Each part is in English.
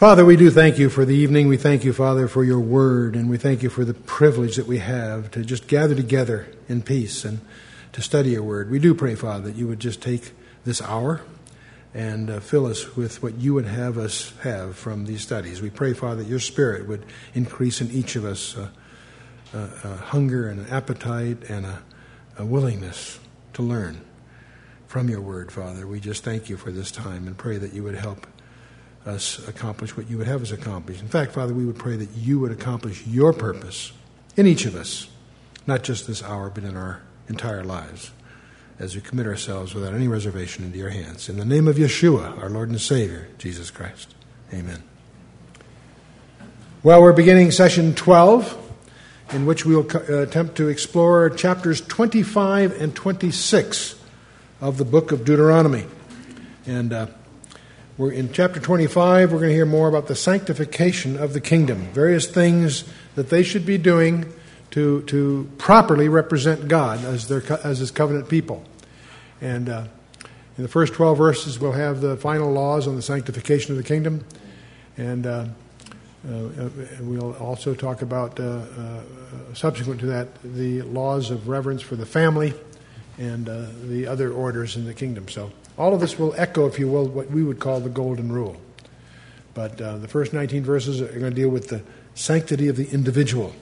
Father, we do thank you for the evening. We thank you, Father, for your word, and we thank you for the privilege that we have to just gather together in peace and to study your word. We do pray, Father, that you would just take this hour and fill us with what you would have us have from these studies. We pray, Father, that your Spirit would increase in each of us a hunger and an appetite and a willingness to learn from your word, Father. We just thank you for this time and pray that you would help us accomplish what you would have us accomplish. In fact, Father, we would pray that you would accomplish your purpose in each of us, not just this hour, but in our entire lives, as we commit ourselves without any reservation into your hands. In the name of Yeshua, our Lord and Savior, Jesus Christ. Amen. Well, we're beginning session 12, in which we'll attempt to explore chapters 25 and 26 of the book of Deuteronomy. And we're in chapter 25, we're going to hear more about the sanctification of the kingdom, various things that they should be doing to properly represent God as his covenant people. And in the first 12 verses, we'll have the final laws on the sanctification of the kingdom. And we'll also talk about, subsequent to that, the laws of reverence for the family and the other orders in the kingdom. So all of this will echo, if you will, what we would call the golden rule. But the first 19 verses are going to deal with the sanctity of the individual.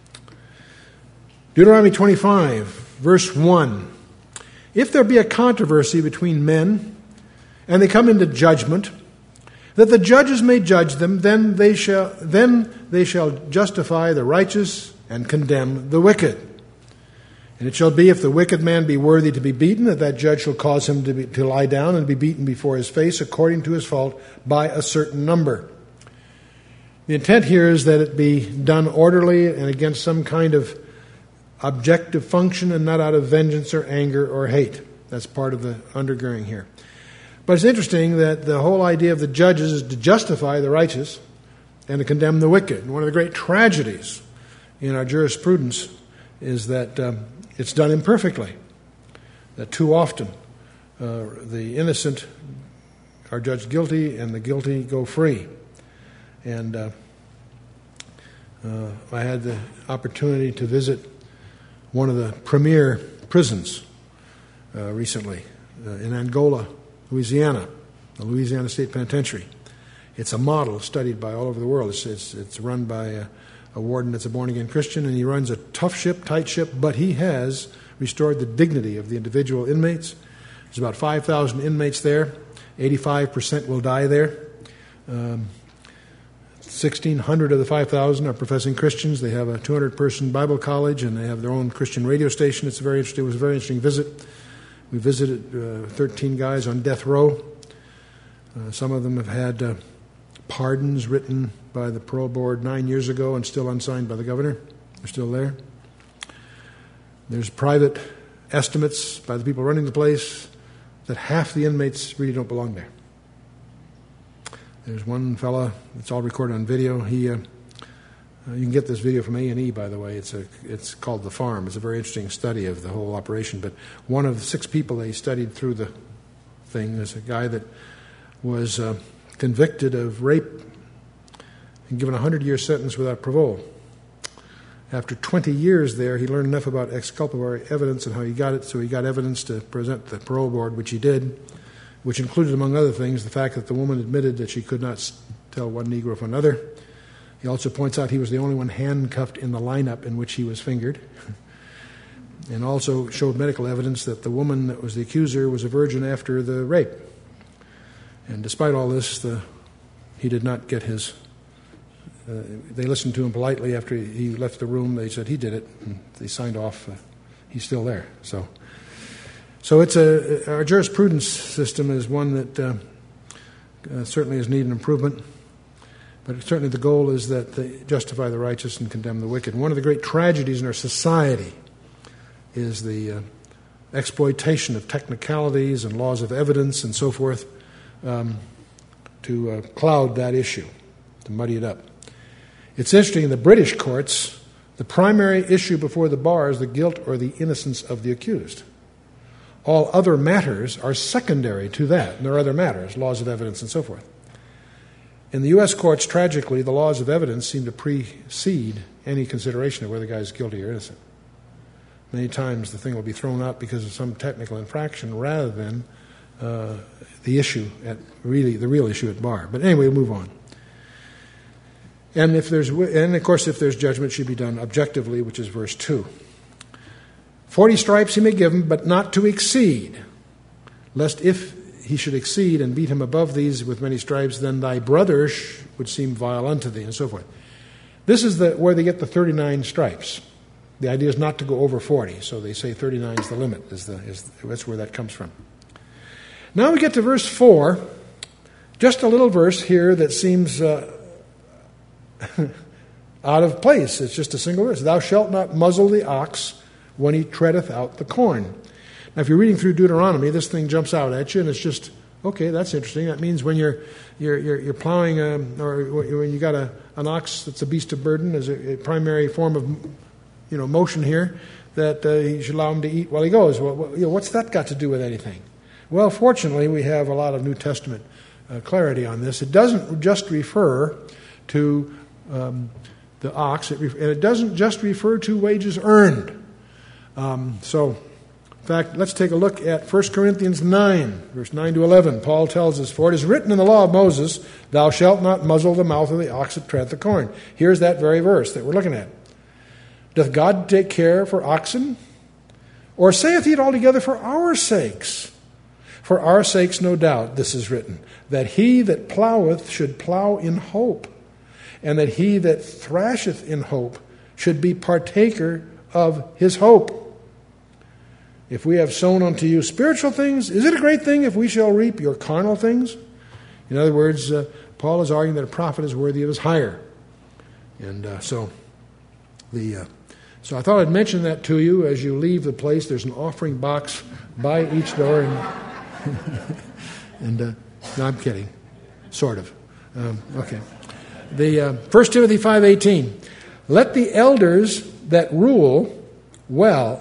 Deuteronomy 25, verse 1. If there be a controversy between men, and they come into judgment, that the judges may judge them, then they shall justify the righteous and condemn the wicked. And it shall be, if the wicked man be worthy to be beaten, that judge shall cause him to lie down and be beaten before his face according to his fault by a certain number. The intent here is that it be done orderly and against some kind of objective function and not out of vengeance or anger or hate. That's part of the undergirding here. But it's interesting that the whole idea of the judges is to justify the righteous and to condemn the wicked. And one of the great tragedies in our jurisprudence is that it's done imperfectly. That too often the innocent are judged guilty and the guilty go free. And I had the opportunity to visit one of the premier prisons recently in Angola, Louisiana, the Louisiana State Penitentiary. It's a model studied by all over the world. It's run by a warden that's a born-again Christian, and he runs a tough ship, tight ship, but he has restored the dignity of the individual inmates. There's about 5,000 inmates there. 85% will die there. 1,600 of the 5,000 are professing Christians. They have a 200-person Bible college, and they have their own Christian radio station. It was a very interesting visit. We visited 13 guys on death row. Some of them have had pardons written by the parole board 9 years ago and still unsigned by the governor. They're still there. There's private estimates by the people running the place that half the inmates really don't belong there. There's one fella, it's all recorded on video. You can get this video from A&E, by the way. It's called The Farm. It's a very interesting study of the whole operation. But one of the 6 people they studied through the thing is a guy that was convicted of rape and given a 100-year sentence without parole. After 20 years there, he learned enough about exculpatory evidence and how he got it, so he got evidence to present the parole board, which he did, which included, among other things, the fact that the woman admitted that she could not tell one Negro from another. He also points out he was the only one handcuffed in the lineup in which he was fingered, and also showed medical evidence that the woman that was the accuser was a virgin after the rape. And despite all this, he did not get his... they listened to him politely after he left the room. They said he did it, and they signed off. He's still there. So it's our jurisprudence system is one that certainly is needing improvement. But certainly the goal is that they justify the righteous and condemn the wicked. One of the great tragedies in our society is the exploitation of technicalities and laws of evidence and so forth to cloud that issue, to muddy it up. It's interesting, in the British courts, the primary issue before the bar is the guilt or the innocence of the accused. All other matters are secondary to that. And there are other matters, laws of evidence and so forth. In the U.S. courts, tragically, the laws of evidence seem to precede any consideration of whether the guy is guilty or innocent. Many times the thing will be thrown out because of some technical infraction rather than the real issue at bar. But anyway, we'll move on. And of course, if there's judgment, it should be done objectively, which is verse 2. 40 stripes he may give him, but not to exceed, lest if he should exceed and beat him above these with many stripes, then thy brother would seem vile unto thee, and so forth. This is where they get the 39 stripes. The idea is not to go over 40, so they say 39 is the limit. That's where that comes from. Now we get to verse 4, just a little verse here that seems out of place. It's just a single verse. Thou shalt not muzzle the ox when he treadeth out the corn. Now, if you're reading through Deuteronomy, this thing jumps out at you, and it's just, okay, that's interesting. That means when you're plowing, or when you got an ox that's a beast of burden as a primary form of motion here, that you should allow him to eat while he goes. Well, what's that got to do with anything? Well, fortunately, we have a lot of New Testament clarity on this. It doesn't just refer to the ox, and it doesn't just refer to wages earned. In fact, let's take a look at 1 Corinthians 9, verse 9 to 11. Paul tells us, for it is written in the law of Moses, thou shalt not muzzle the mouth of the ox that treadeth the corn. Here's that very verse that we're looking at. Doth God take care for oxen? Or saith he it altogether for our sakes? For our sakes, no doubt, this is written, that he that ploweth should plow in hope, and that he that thrasheth in hope should be partaker of his hope. If we have sown unto you spiritual things, is it a great thing if we shall reap your carnal things? In other words, Paul is arguing that a prophet is worthy of his hire. And so I thought I'd mention that to you as you leave the place. There's an offering box by each door. No, I'm kidding. Sort of. Okay. 1 Timothy 5:18. Let the elders that rule well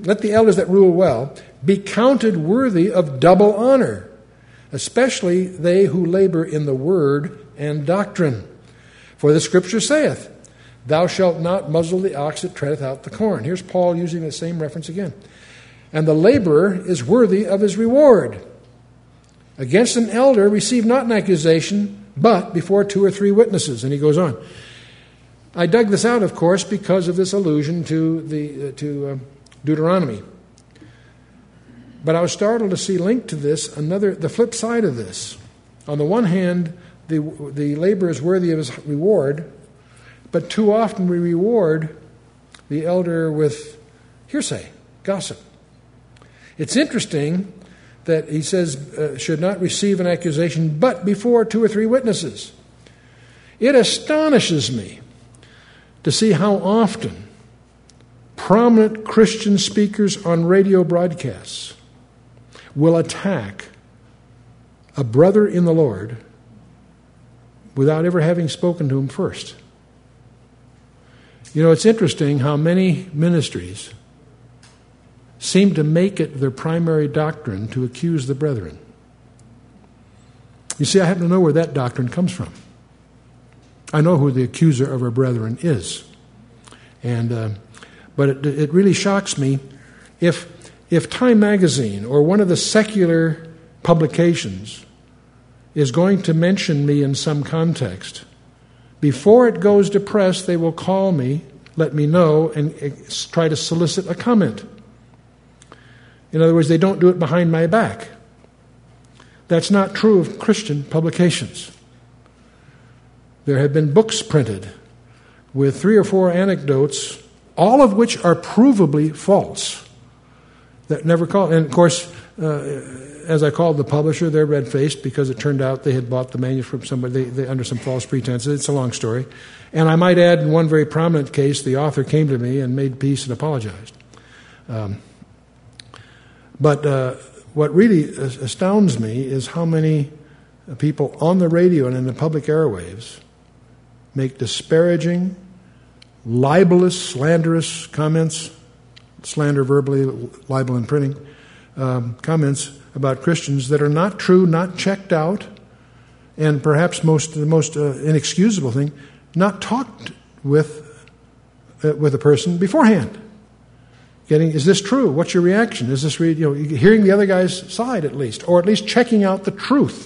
be counted worthy of double honor, especially they who labor in the word and doctrine. For the scripture saith, thou shalt not muzzle the ox that treadeth out the corn. Here's Paul using the same reference again. And the laborer is worthy of his reward. Against an elder receive not an accusation, but before 2 or 3 witnesses. And he goes on. I dug this out, of course, because of this allusion to Deuteronomy. But I was startled to see linked to this the flip side of this. On the one hand, the laborer is worthy of his reward, but too often we reward the elder with hearsay, gossip. It's interesting that he says should not receive an accusation, but before 2 or 3 witnesses. It astonishes me to see how often prominent Christian speakers on radio broadcasts will attack a brother in the Lord without ever having spoken to him first. It's interesting how many ministries seem to make it their primary doctrine to accuse the brethren. You see, I happen to know where that doctrine comes from. I know who the accuser of our brethren is. But it really shocks me if Time Magazine or one of the secular publications is going to mention me in some context, before it goes to press, they will call me, let me know, and try to solicit a comment. In other words, they don't do it behind my back. That's not true of Christian publications. There have been books printed with 3 or 4 anecdotes, all of which are provably false, that never called. And of course, as I called the publisher, they're red-faced because it turned out they had bought the manuscript from somebody they under some false pretenses. It's a long story. And I might add, in one very prominent case, the author came to me and made peace and apologized. But what really astounds me is how many people on the radio and in the public airwaves make disparaging, libelous, slanderous comments, slander verbally, libel in printing, comments about Christians that are not true, not checked out, and perhaps the most inexcusable thing, not talked with a person beforehand. Is this true? What's your reaction? Is this hearing the other guy's side at least, or at least checking out the truth?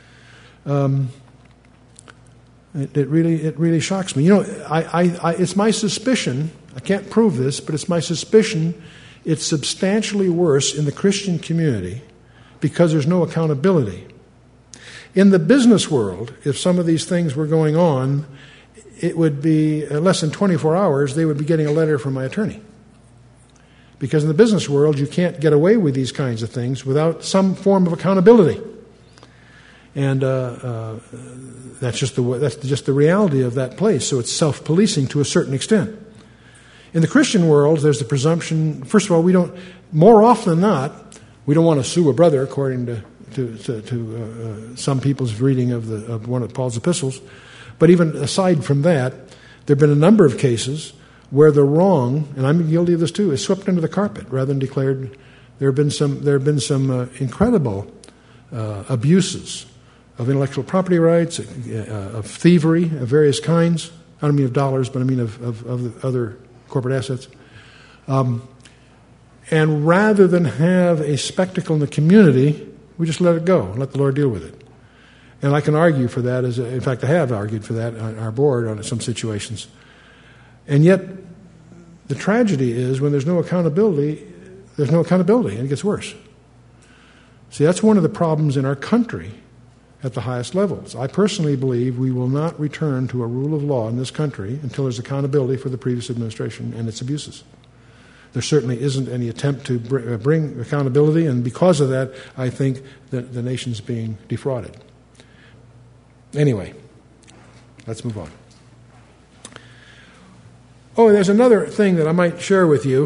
It really shocks me. It's my suspicion. I can't prove this, but it's my suspicion. It's substantially worse in the Christian community because there's no accountability. In the business world, if some of these things were going on, it would be less than 24 hours, they would be getting a letter from my attorney. Because in the business world, you can't get away with these kinds of things without some form of accountability. And that's just the reality of that place. So it's self-policing to a certain extent. In the Christian world, there's the presumption, first of all, more often than not, we don't want to sue a brother, according to some people's reading of one of Paul's epistles. But even aside from that, there have been a number of cases where the wrong, and I'm guilty of this too, is swept under the carpet rather than declared. There have been some incredible abuses of intellectual property rights, of thievery of various kinds. I don't mean of dollars, but I mean of other corporate assets. And rather than have a spectacle in the community, we just let it go and let the Lord deal with it. And I can argue for that. In fact, I have argued for that on our board on some situations. And yet, the tragedy is when there's no accountability, and it gets worse. See, that's one of the problems in our country at the highest levels. I personally believe we will not return to a rule of law in this country until there's accountability for the previous administration and its abuses. There certainly isn't any attempt to bring accountability, and because of that, I think that the nation's being defrauded. Anyway, let's move on. Oh, there's another thing that I might share with you.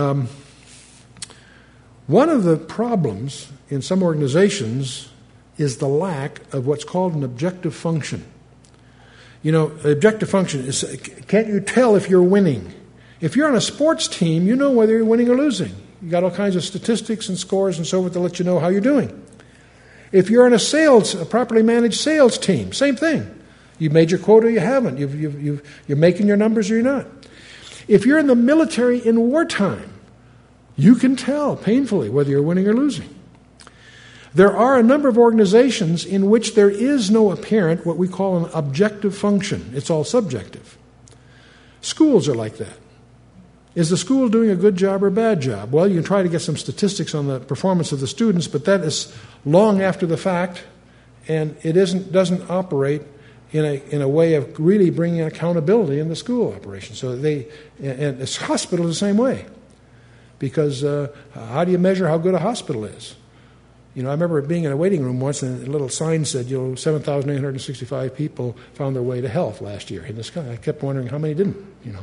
One of the problems in some organizations is the lack of what's called an objective function. Objective function is, can't you tell if you're winning? If you're on a sports team, you know whether you're winning or losing. You got all kinds of statistics and scores and so forth to let you know how you're doing. If you're on a properly managed sales team, same thing. You've made your quota or you haven't. You're making your numbers or you're not. If you're in the military in wartime, you can tell painfully whether you're winning or losing. There are a number of organizations in which there is no apparent, what we call an objective function. It's all subjective. Schools are like that. Is the school doing a good job or a bad job? Well, you can try to get some statistics on the performance of the students, but that is long after the fact, and it doesn't operate in a way of really bringing accountability in the school operation. So and this hospital is the same way, because how do you measure how good a hospital is? I remember being in a waiting room once, and a little sign said, 7,865 people found their way to health last year in the sky. I kept wondering how many didn't,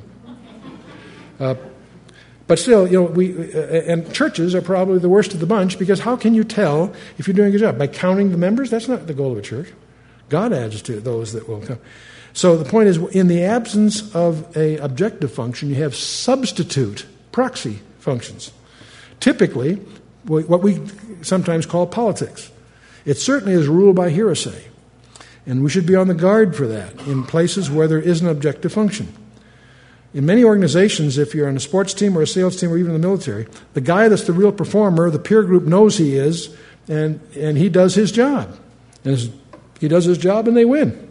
But still, and churches are probably the worst of the bunch, because how can you tell if you're doing a good job? By counting the members? That's not the goal of a church. God adds to those that will come. So the point is, in the absence of an objective function, you have substitute proxy functions. Typically, what we sometimes call politics. It certainly is ruled by hearsay. And we should be on the guard for that in places where there is an objective function. In many organizations, if you're on a sports team or a sales team or even in the military, the guy that's the real performer, the peer group knows he is, and he does his job. And he does his job and they win.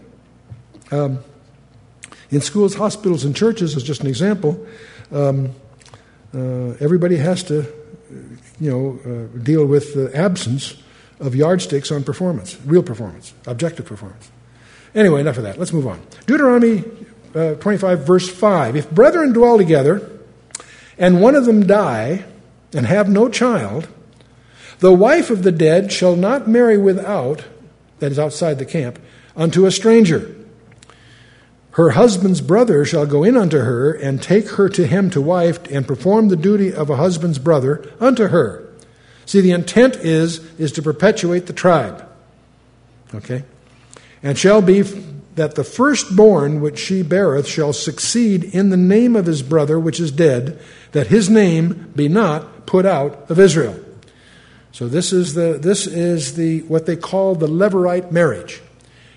In schools, hospitals, and churches, as just an example, everybody has to deal with the absence of yardsticks on performance, real performance, objective performance. Anyway, enough of that. Let's move on. Deuteronomy 25, verse 5. If brethren dwell together, and one of them die, and have no child, the wife of the dead shall not marry without, that is outside the camp, unto a stranger. Her husband's brother shall go in unto her, and take her to him to wife, and perform the duty of a husband's brother unto her. See, the intent is to perpetuate the tribe. Okay? And shall be that the firstborn which she beareth shall succeed in the name of his brother which is dead, that his name be not put out of Israel. So this is the what they call the Levirate marriage.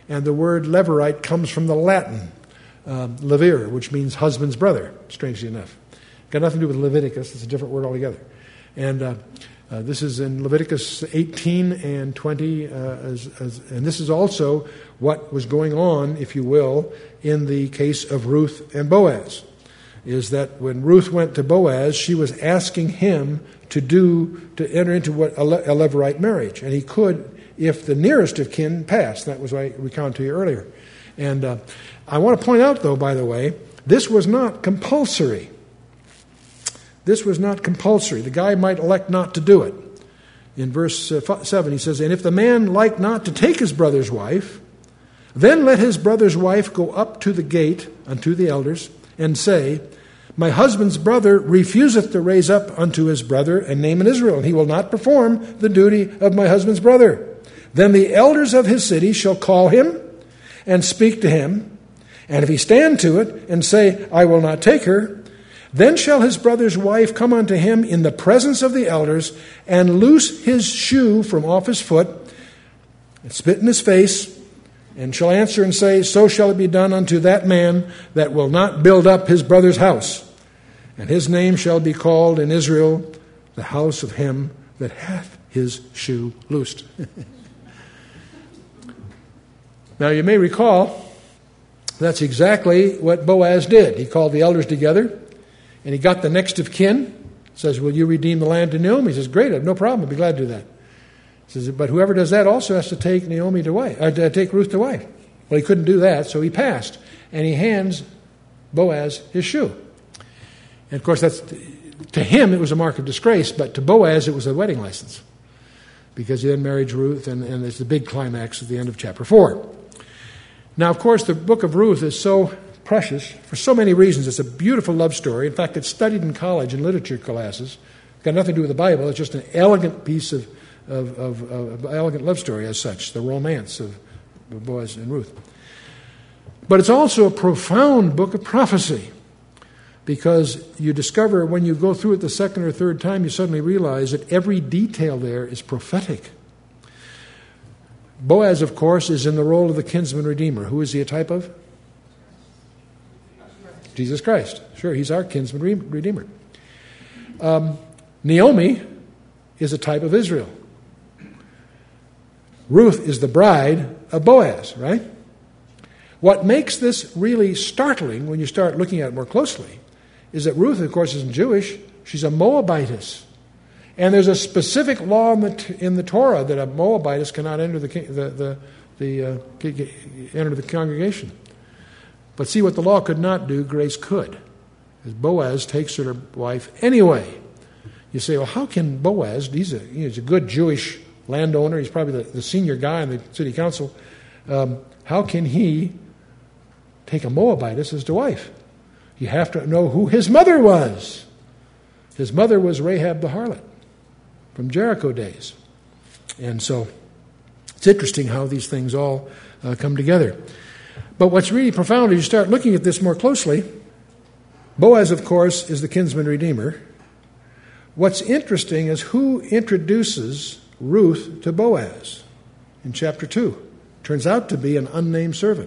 And the word levirate comes from the Latin, levir, which means husband's brother, strangely enough. Got nothing to do with Leviticus. It's a different word altogether. And this is in Leviticus 18 and 20, and this is also what was going on, if you will, in the case of Ruth and Boaz, is that when Ruth went to Boaz, she was asking him to enter into what a levirate marriage, and he could if the nearest of kin passed. That was what I recounted to you earlier. And I want to point out, though, by the way, this was not compulsory. This was not compulsory. The guy might elect not to do it. In verse 7, he says, "And if the man like not to take his brother's wife, then let his brother's wife go up to the gate unto the elders, and say, My husband's brother refuseth to raise up unto his brother a name in Israel, and he will not perform the duty of my husband's brother. Then the elders of his city shall call him and speak to him, and if he stand to it and say, I will not take her, then shall his brother's wife come unto him in the presence of the elders, and loose his shoe from off his foot, and spit in his face, and shall answer and say, So shall it be done unto that man that will not build up his brother's house. And his name shall be called in Israel, the house of him that hath his shoe loosed." Now you may recall, that's exactly what Boaz did. He called the elders together, and he got the next of kin. Says, "Will you redeem the land to Naomi?" He says, "Great, I have no problem. I'll be glad to do that." He says, "But whoever does that also has to take take Ruth to wife." Well, he couldn't do that, so he passed, and he hands Boaz his shoe. And of course, to him it was a mark of disgrace, but to Boaz it was a wedding license, because he then married Ruth, and there's the big climax at the end of chapter 4. Now, of course, the book of Ruth is so precious for so many reasons. It's a beautiful love story. In fact, it's studied in college in literature classes. It's got nothing to do with the Bible. It's just an elegant piece of elegant love story as such, the romance of Boaz and Ruth. But it's also a profound book of prophecy, because you discover when you go through it the second or third time, you suddenly realize that every detail there is prophetic. Boaz, of course, is in the role of the kinsman redeemer. Who is he a type of? Jesus Christ. Sure, he's our kinsman redeemer. Naomi is a type of Israel. Ruth is the bride of Boaz, right? What makes this really startling when you start looking at it more closely is that Ruth, of course, isn't Jewish. She's a Moabitess. And there's a specific law in the Torah that a Moabitess cannot enter the congregation. But see, what the law could not do, grace could. Because Boaz takes her wife anyway. You say, well, how can Boaz, he's a good Jewish landowner, he's probably the senior guy in the city council, how can he take a Moabitess as to wife? You have to know who his mother was. His mother was Rahab the harlot from Jericho days. And so it's interesting how these things all come together. But what's really profound is you start looking at this more closely. Boaz, of course, is the kinsman redeemer. What's interesting is who introduces Ruth to Boaz in chapter 2. Turns out to be an unnamed servant.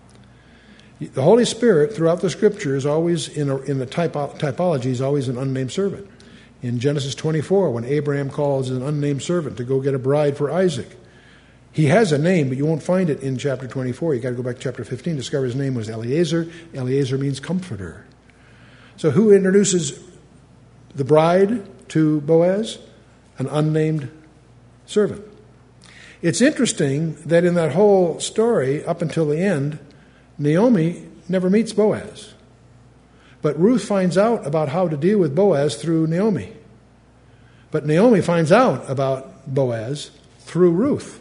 The Holy Spirit throughout the Scripture is always, in the typology, is always an unnamed servant. In Genesis 24, when Abraham calls an unnamed servant to go get a bride for Isaac, he has a name, but you won't find it in chapter 24. You've got to go back to chapter 15 to discover his name was Eliezer. Eliezer means comforter. So who introduces the bride to Boaz? An unnamed servant. It's interesting that in that whole story, up until the end, Naomi never meets Boaz. But Ruth finds out about how to deal with Boaz through Naomi. But Naomi finds out about Boaz through Ruth.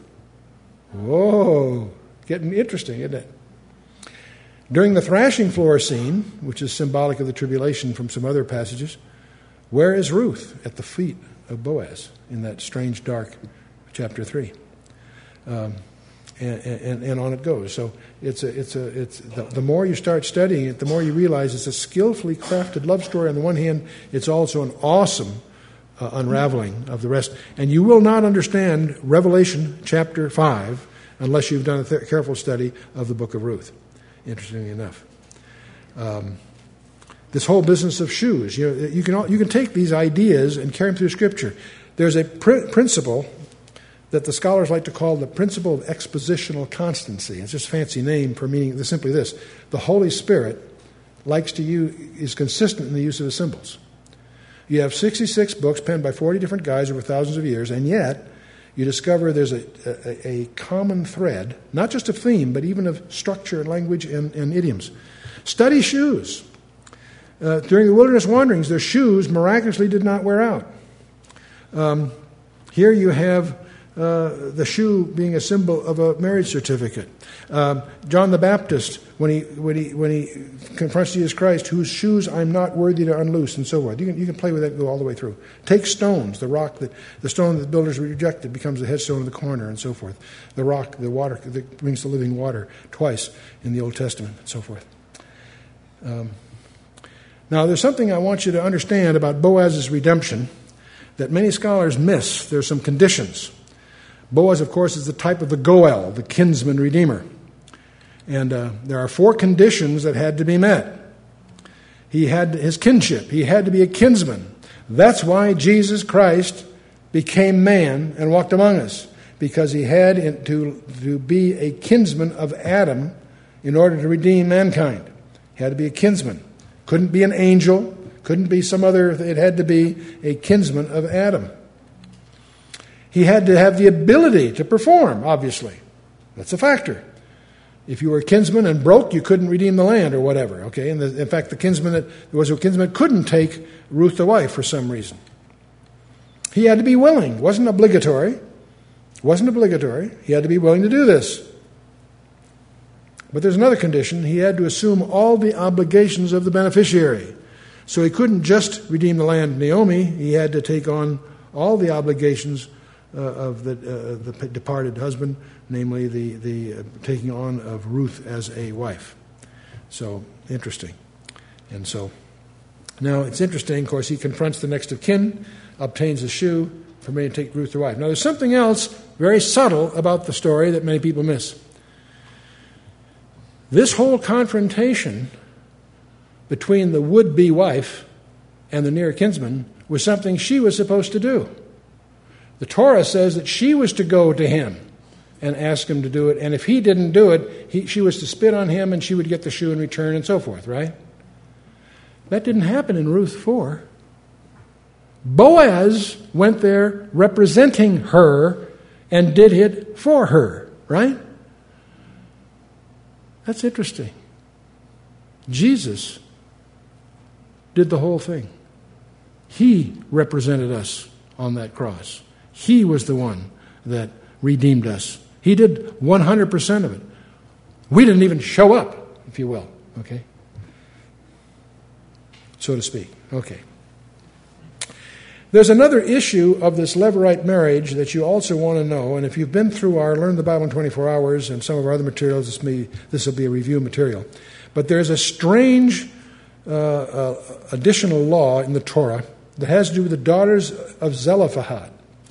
Whoa, getting interesting, isn't it? During the thrashing floor scene, which is symbolic of the tribulation from some other passages, where is Ruth? At the feet of Boaz in that strange, dark chapter 3. And on it goes. So it's the more you start studying it, the more you realize it's a skillfully crafted love story. On the one hand, it's also an awesome unraveling of the rest. And you will not understand Revelation chapter 5 unless you've done a careful study of the book of Ruth, interestingly enough. This whole business of shoes, you can take these ideas and carry them through Scripture. There's a principle that the scholars like to call the principle of expositional constancy. It's just a fancy name for meaning simply this: the Holy Spirit is consistent in the use of his symbols. You have 66 books penned by 40 different guys over thousands of years, and yet you discover there's a common thread, not just of theme, but even of structure and language and idioms. Study shoes. During the wilderness wanderings, their shoes miraculously did not wear out. Here you have the shoe being a symbol of a marriage certificate. John the Baptist, when he confronts Jesus Christ, whose shoes I'm not worthy to unloose, and so forth. You can play with that and go all the way through. Take stones, the stone that the builders rejected becomes the headstone of the corner, and so forth. The rock, the water that brings the living water, twice in the Old Testament, and so forth. Now, there's something I want you to understand about Boaz's redemption that many scholars miss. There's some conditions. Boaz, of course, is the type of the Goel, the kinsman redeemer. And there are 4 conditions that had to be met. He had his kinship. He had to be a kinsman. That's why Jesus Christ became man and walked among us, because he had to be a kinsman of Adam in order to redeem mankind. He had to be a kinsman. Couldn't be an angel. Couldn't be some other. It had to be a kinsman of Adam. He had to have the ability to perform, obviously. That's a factor. If you were a kinsman and broke, you couldn't redeem the land or whatever. Okay, and in fact, there was a kinsman that couldn't take Ruth to wife for some reason. He had to be willing. It wasn't obligatory. He had to be willing to do this. But there's another condition. He had to assume all the obligations of the beneficiary. So he couldn't just redeem the land of Naomi. He had to take on all the obligations of the departed husband, namely the taking on of Ruth as a wife. So, interesting. And so, now it's interesting, of course, he confronts the next of kin, obtains a shoe, permitted to take Ruth to wife. Now, there's something else very subtle about the story that many people miss. This whole confrontation between the would-be wife and the near kinsman was something she was supposed to do. The Torah says that she was to go to him and ask him to do it, and if he didn't do it, she was to spit on him and she would get the shoe in return and so forth, right? That didn't happen in Ruth 4. Boaz went there representing her and did it for her, right? That's interesting. Jesus did the whole thing. He represented us on that cross. He was the one that redeemed us. He did 100% of it. We didn't even show up, if you will, okay? So to speak, okay. There's another issue of this Levirate marriage that you also want to know, and if you've been through our Learn the Bible in 24 Hours and some of our other materials, this will be a review material. But there's a strange additional law in the Torah that has to do with the daughters of Zelophehad.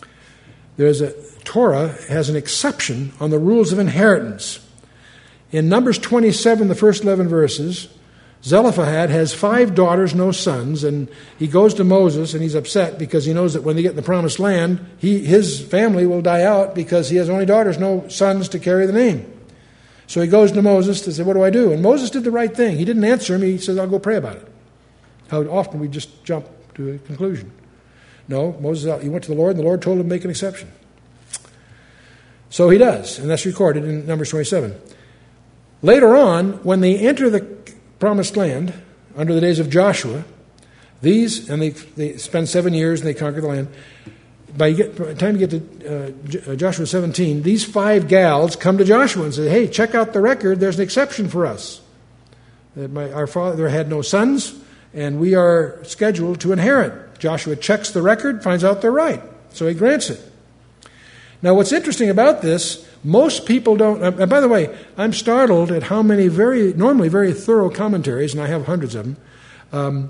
Torah has an exception on the rules of inheritance. In Numbers 27, the first 11 verses, Zelophehad has 5 daughters, no sons, and he goes to Moses and he's upset because he knows that when they get in the promised land, his family will die out because he has only daughters, no sons to carry the name. So he goes to Moses to say, what do I do? And Moses did the right thing. He didn't answer him. He says, I'll go pray about it. How often we just jump to a conclusion. No, Moses, he went to the Lord, and the Lord told him to make an exception. So he does, and that's recorded in Numbers 27. Later on, when they enter the promised land, under the days of Joshua, they spend 7 years and they conquer the land. By the time you get to Joshua 17, these 5 gals come to Joshua and say, hey, check out the record, there's an exception for us. Our father had no sons, and we are scheduled to inherit. Joshua checks the record, finds out they're right, so he grants it. Now, what's interesting about this, most people don't, and by the way, I'm startled at how many normally very thorough commentaries, and I have hundreds of them,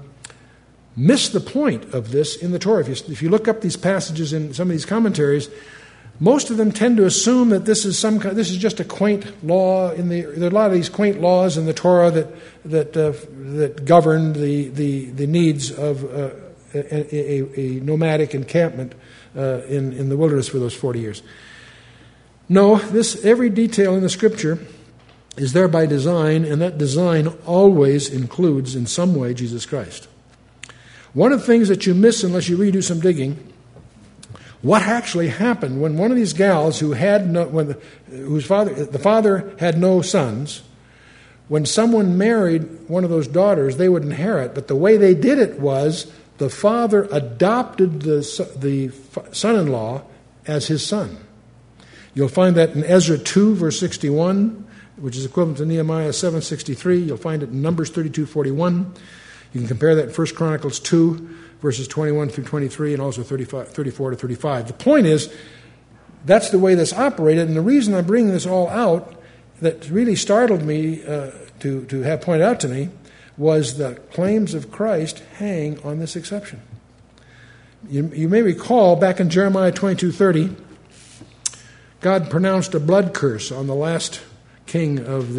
miss the point of this in the Torah. If you look up these passages in some of these commentaries, most of them tend to assume that this is just a quaint law. There are a lot of these quaint laws in the Torah that govern the needs of a nomadic encampment in the wilderness for those 40 years. No, every detail in the Scripture is there by design, and that design always includes in some way Jesus Christ. One of the things that you miss unless you really do some digging, what actually happened when one of these gals the father had no sons, when someone married one of those daughters, they would inherit, but the way they did it was the father adopted the son-in-law as his son. You'll find that in Ezra 2, verse 61, which is equivalent to Nehemiah 7:63. You'll find it in Numbers 32:41. You can compare that in 1 Chronicles 2, verses 21 through 23, and also 34 to 35. The point is, that's the way this operated, and the reason I'm bringing this all out that really startled me to have pointed out to me was the claims of Christ hang on this exception. You may recall back in Jeremiah 22:30, God pronounced a blood curse on the last king of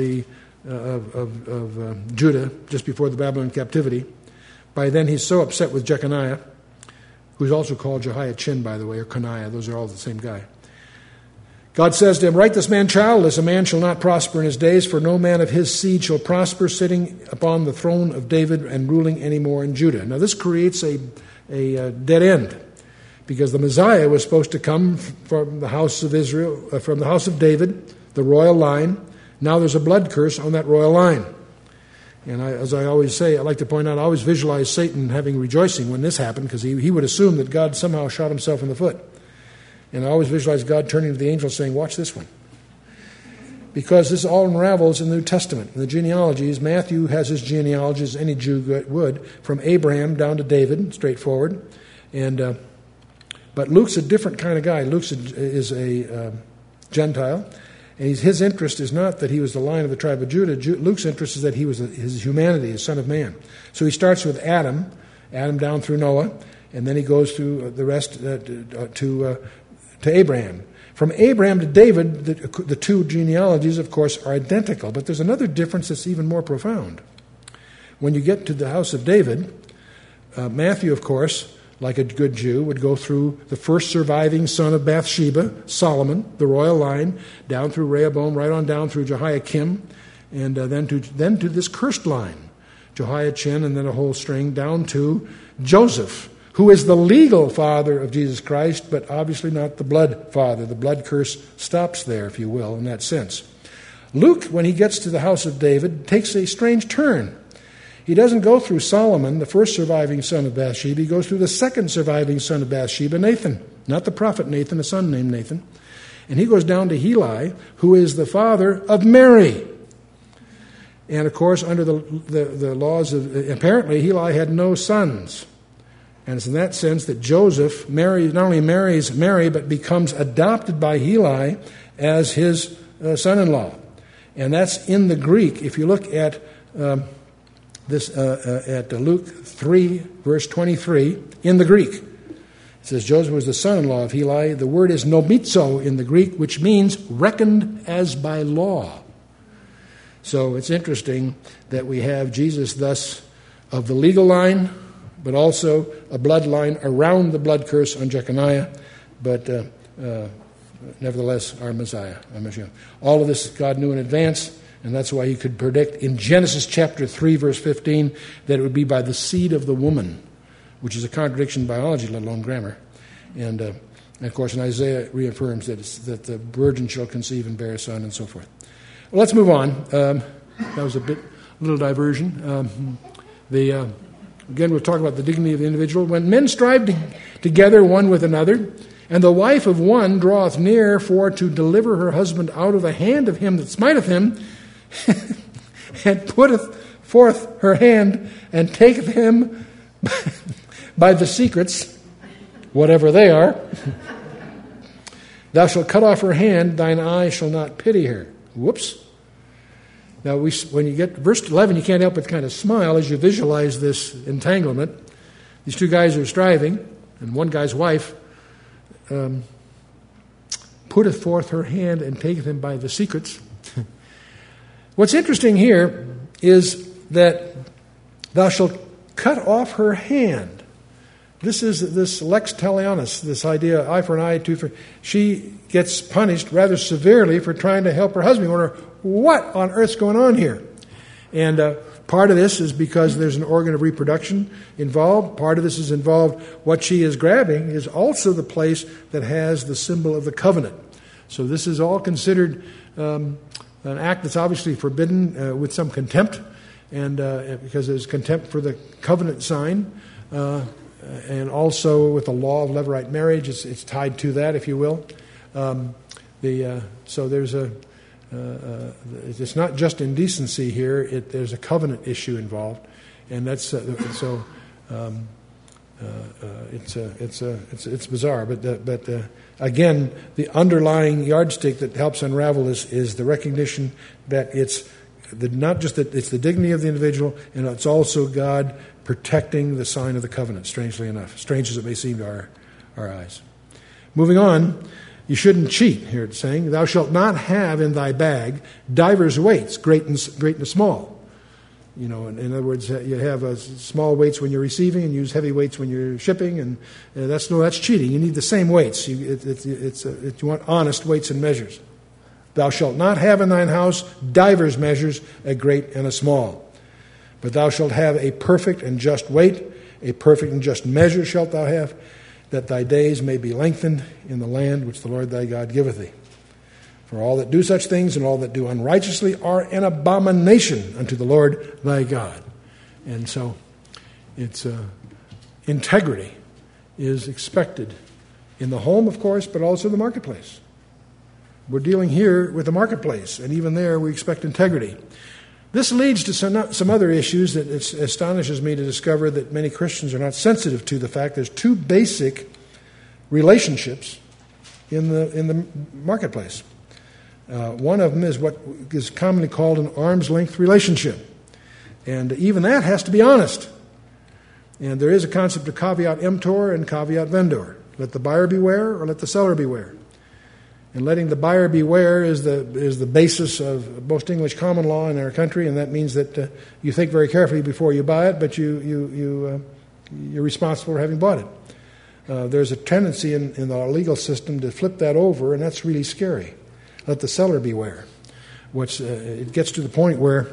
Judah just before the Babylon captivity. By then he's so upset with Jeconiah, who's also called Jehoiachin, by the way, or Coniah. Those are all the same guy. God says to him, "Write this man childless, a man shall not prosper in his days, for no man of his seed shall prosper, sitting upon the throne of David and ruling any more in Judah." Now this creates a dead end, because the Messiah was supposed to come from the house of Israel, from the house of David, the royal line. Now there's a blood curse on that royal line. And as I always say, I like to point out, I always visualize Satan having rejoicing when this happened, because he would assume that God somehow shot himself in the foot. And I always visualize God turning to the angel saying, "Watch this one." Because this all unravels in the New Testament. In the genealogies, Matthew has his genealogy, as any Jew would, from Abraham down to David, straightforward. But Luke's a different kind of guy. Luke is a Gentile. And his interest is not that he was the line of the tribe of Judah. Luke's interest is that he was his humanity, his son of man. So he starts with Adam down through Noah, and then he goes through the rest to Abraham. From Abraham to David, the two genealogies, of course, are identical. But there's another difference that's even more profound. When you get to the house of David, Matthew, of course, like a good Jew, would go through the first surviving son of Bathsheba, Solomon, the royal line, down through Rehoboam, right on down through Jehoiakim, and then to this cursed line, Jehoiachin, and then a whole string down to Joseph, who is the legal father of Jesus Christ, but obviously not the blood father. The blood curse stops there, if you will, in that sense. Luke, when he gets to the house of David, takes a strange turn. He doesn't go through Solomon, the first surviving son of Bathsheba. He goes through the second surviving son of Bathsheba, Nathan. Not the prophet Nathan, a son named Nathan. And he goes down to Heli, who is the father of Mary. And, of course, under the laws of... Apparently, Heli had no sons. And it's in that sense that Joseph not only marries Mary, but becomes adopted by Heli as his son-in-law. And that's in the Greek. If you look at... at Luke 3, verse 23, in the Greek. It says Joseph was the son-in-law of Heli. The word is nomitzo in the Greek, which means reckoned as by law. So it's interesting that we have Jesus thus of the legal line, but also a bloodline around the blood curse on Jeconiah, but nevertheless our Messiah. All of this God knew in advance. And that's why he could predict in Genesis chapter 3, verse 15, that it would be by the seed of the woman, which is a contradiction in biology, let alone grammar. And of course, in Isaiah, it reaffirms that the virgin shall conceive and bear a son, and so forth. Well, let's move on. That was a little diversion. Again, we'll talk about the dignity of the individual. When men strive together one with another, and the wife of one draweth near for to deliver her husband out of the hand of him that smiteth him, and putteth forth her hand, and taketh him by the secrets, whatever they are, thou shalt cut off her hand, thine eye shall not pity her. Whoops. Now, when you get verse 11, you can't help but kind of smile as you visualize this entanglement. These two guys are striving, and one guy's wife putteth forth her hand and taketh him by the secrets. What's interesting here is that thou shalt cut off her hand. This is this lex talionis, this idea, eye for an eye, tooth for... She gets punished rather severely for trying to help her husband. You wonder, what on earth's going on here? And part of this is because there's an organ of reproduction involved. Part of this is involved, what she is grabbing is also the place that has the symbol of the covenant. So this is all considered an act that's obviously forbidden with some contempt, and because there's contempt for the covenant sign, and also with the law of levirate marriage, it's tied to that, if you will. So there's it's not just indecency here. There's a covenant issue involved, and that's it's bizarre. But again, the underlying yardstick that helps unravel this is the recognition that it's not just that it's the dignity of the individual, and it's also God protecting the sign of the covenant. Strangely enough, strange as it may seem to our eyes. Moving on. You shouldn't cheat, here it's saying. Thou shalt not have in thy bag divers weights, great and small. You know, in other words, you have small weights when you're receiving and use heavy weights when you're shipping, and that's cheating. You need the same weights. You want honest weights and measures. Thou shalt not have in thine house divers measures, a great and a small. But thou shalt have a perfect and just weight, a perfect and just measure shalt thou have, that thy days may be lengthened in the land which the Lord thy God giveth thee. For all that do such things and all that do unrighteously are an abomination unto the Lord thy God. And so it's integrity is expected in the home, of course, but also the marketplace. We're dealing here with the marketplace, and even there we expect integrity. This leads to some other issues that it astonishes me to discover that many Christians are not sensitive to the fact there's two basic relationships in the marketplace. One of them is what is commonly called an arm's length relationship. And even that has to be honest. And there is a concept of caveat emptor and caveat vendor. Let the buyer beware or let the seller beware. And letting the buyer beware is the basis of most English common law in our country, and that means that you think very carefully before you buy it, but you're responsible for having bought it. There's a tendency in the legal system to flip that over, and that's really scary. Let the seller beware. It gets to the point where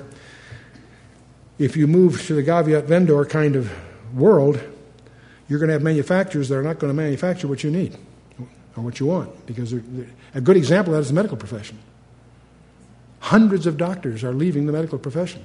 if you move to the caveat vendor kind of world, you're going to have manufacturers that are not going to manufacture what you need or what you want, because a good example of that is the medical profession. Hundreds of doctors are leaving the medical profession.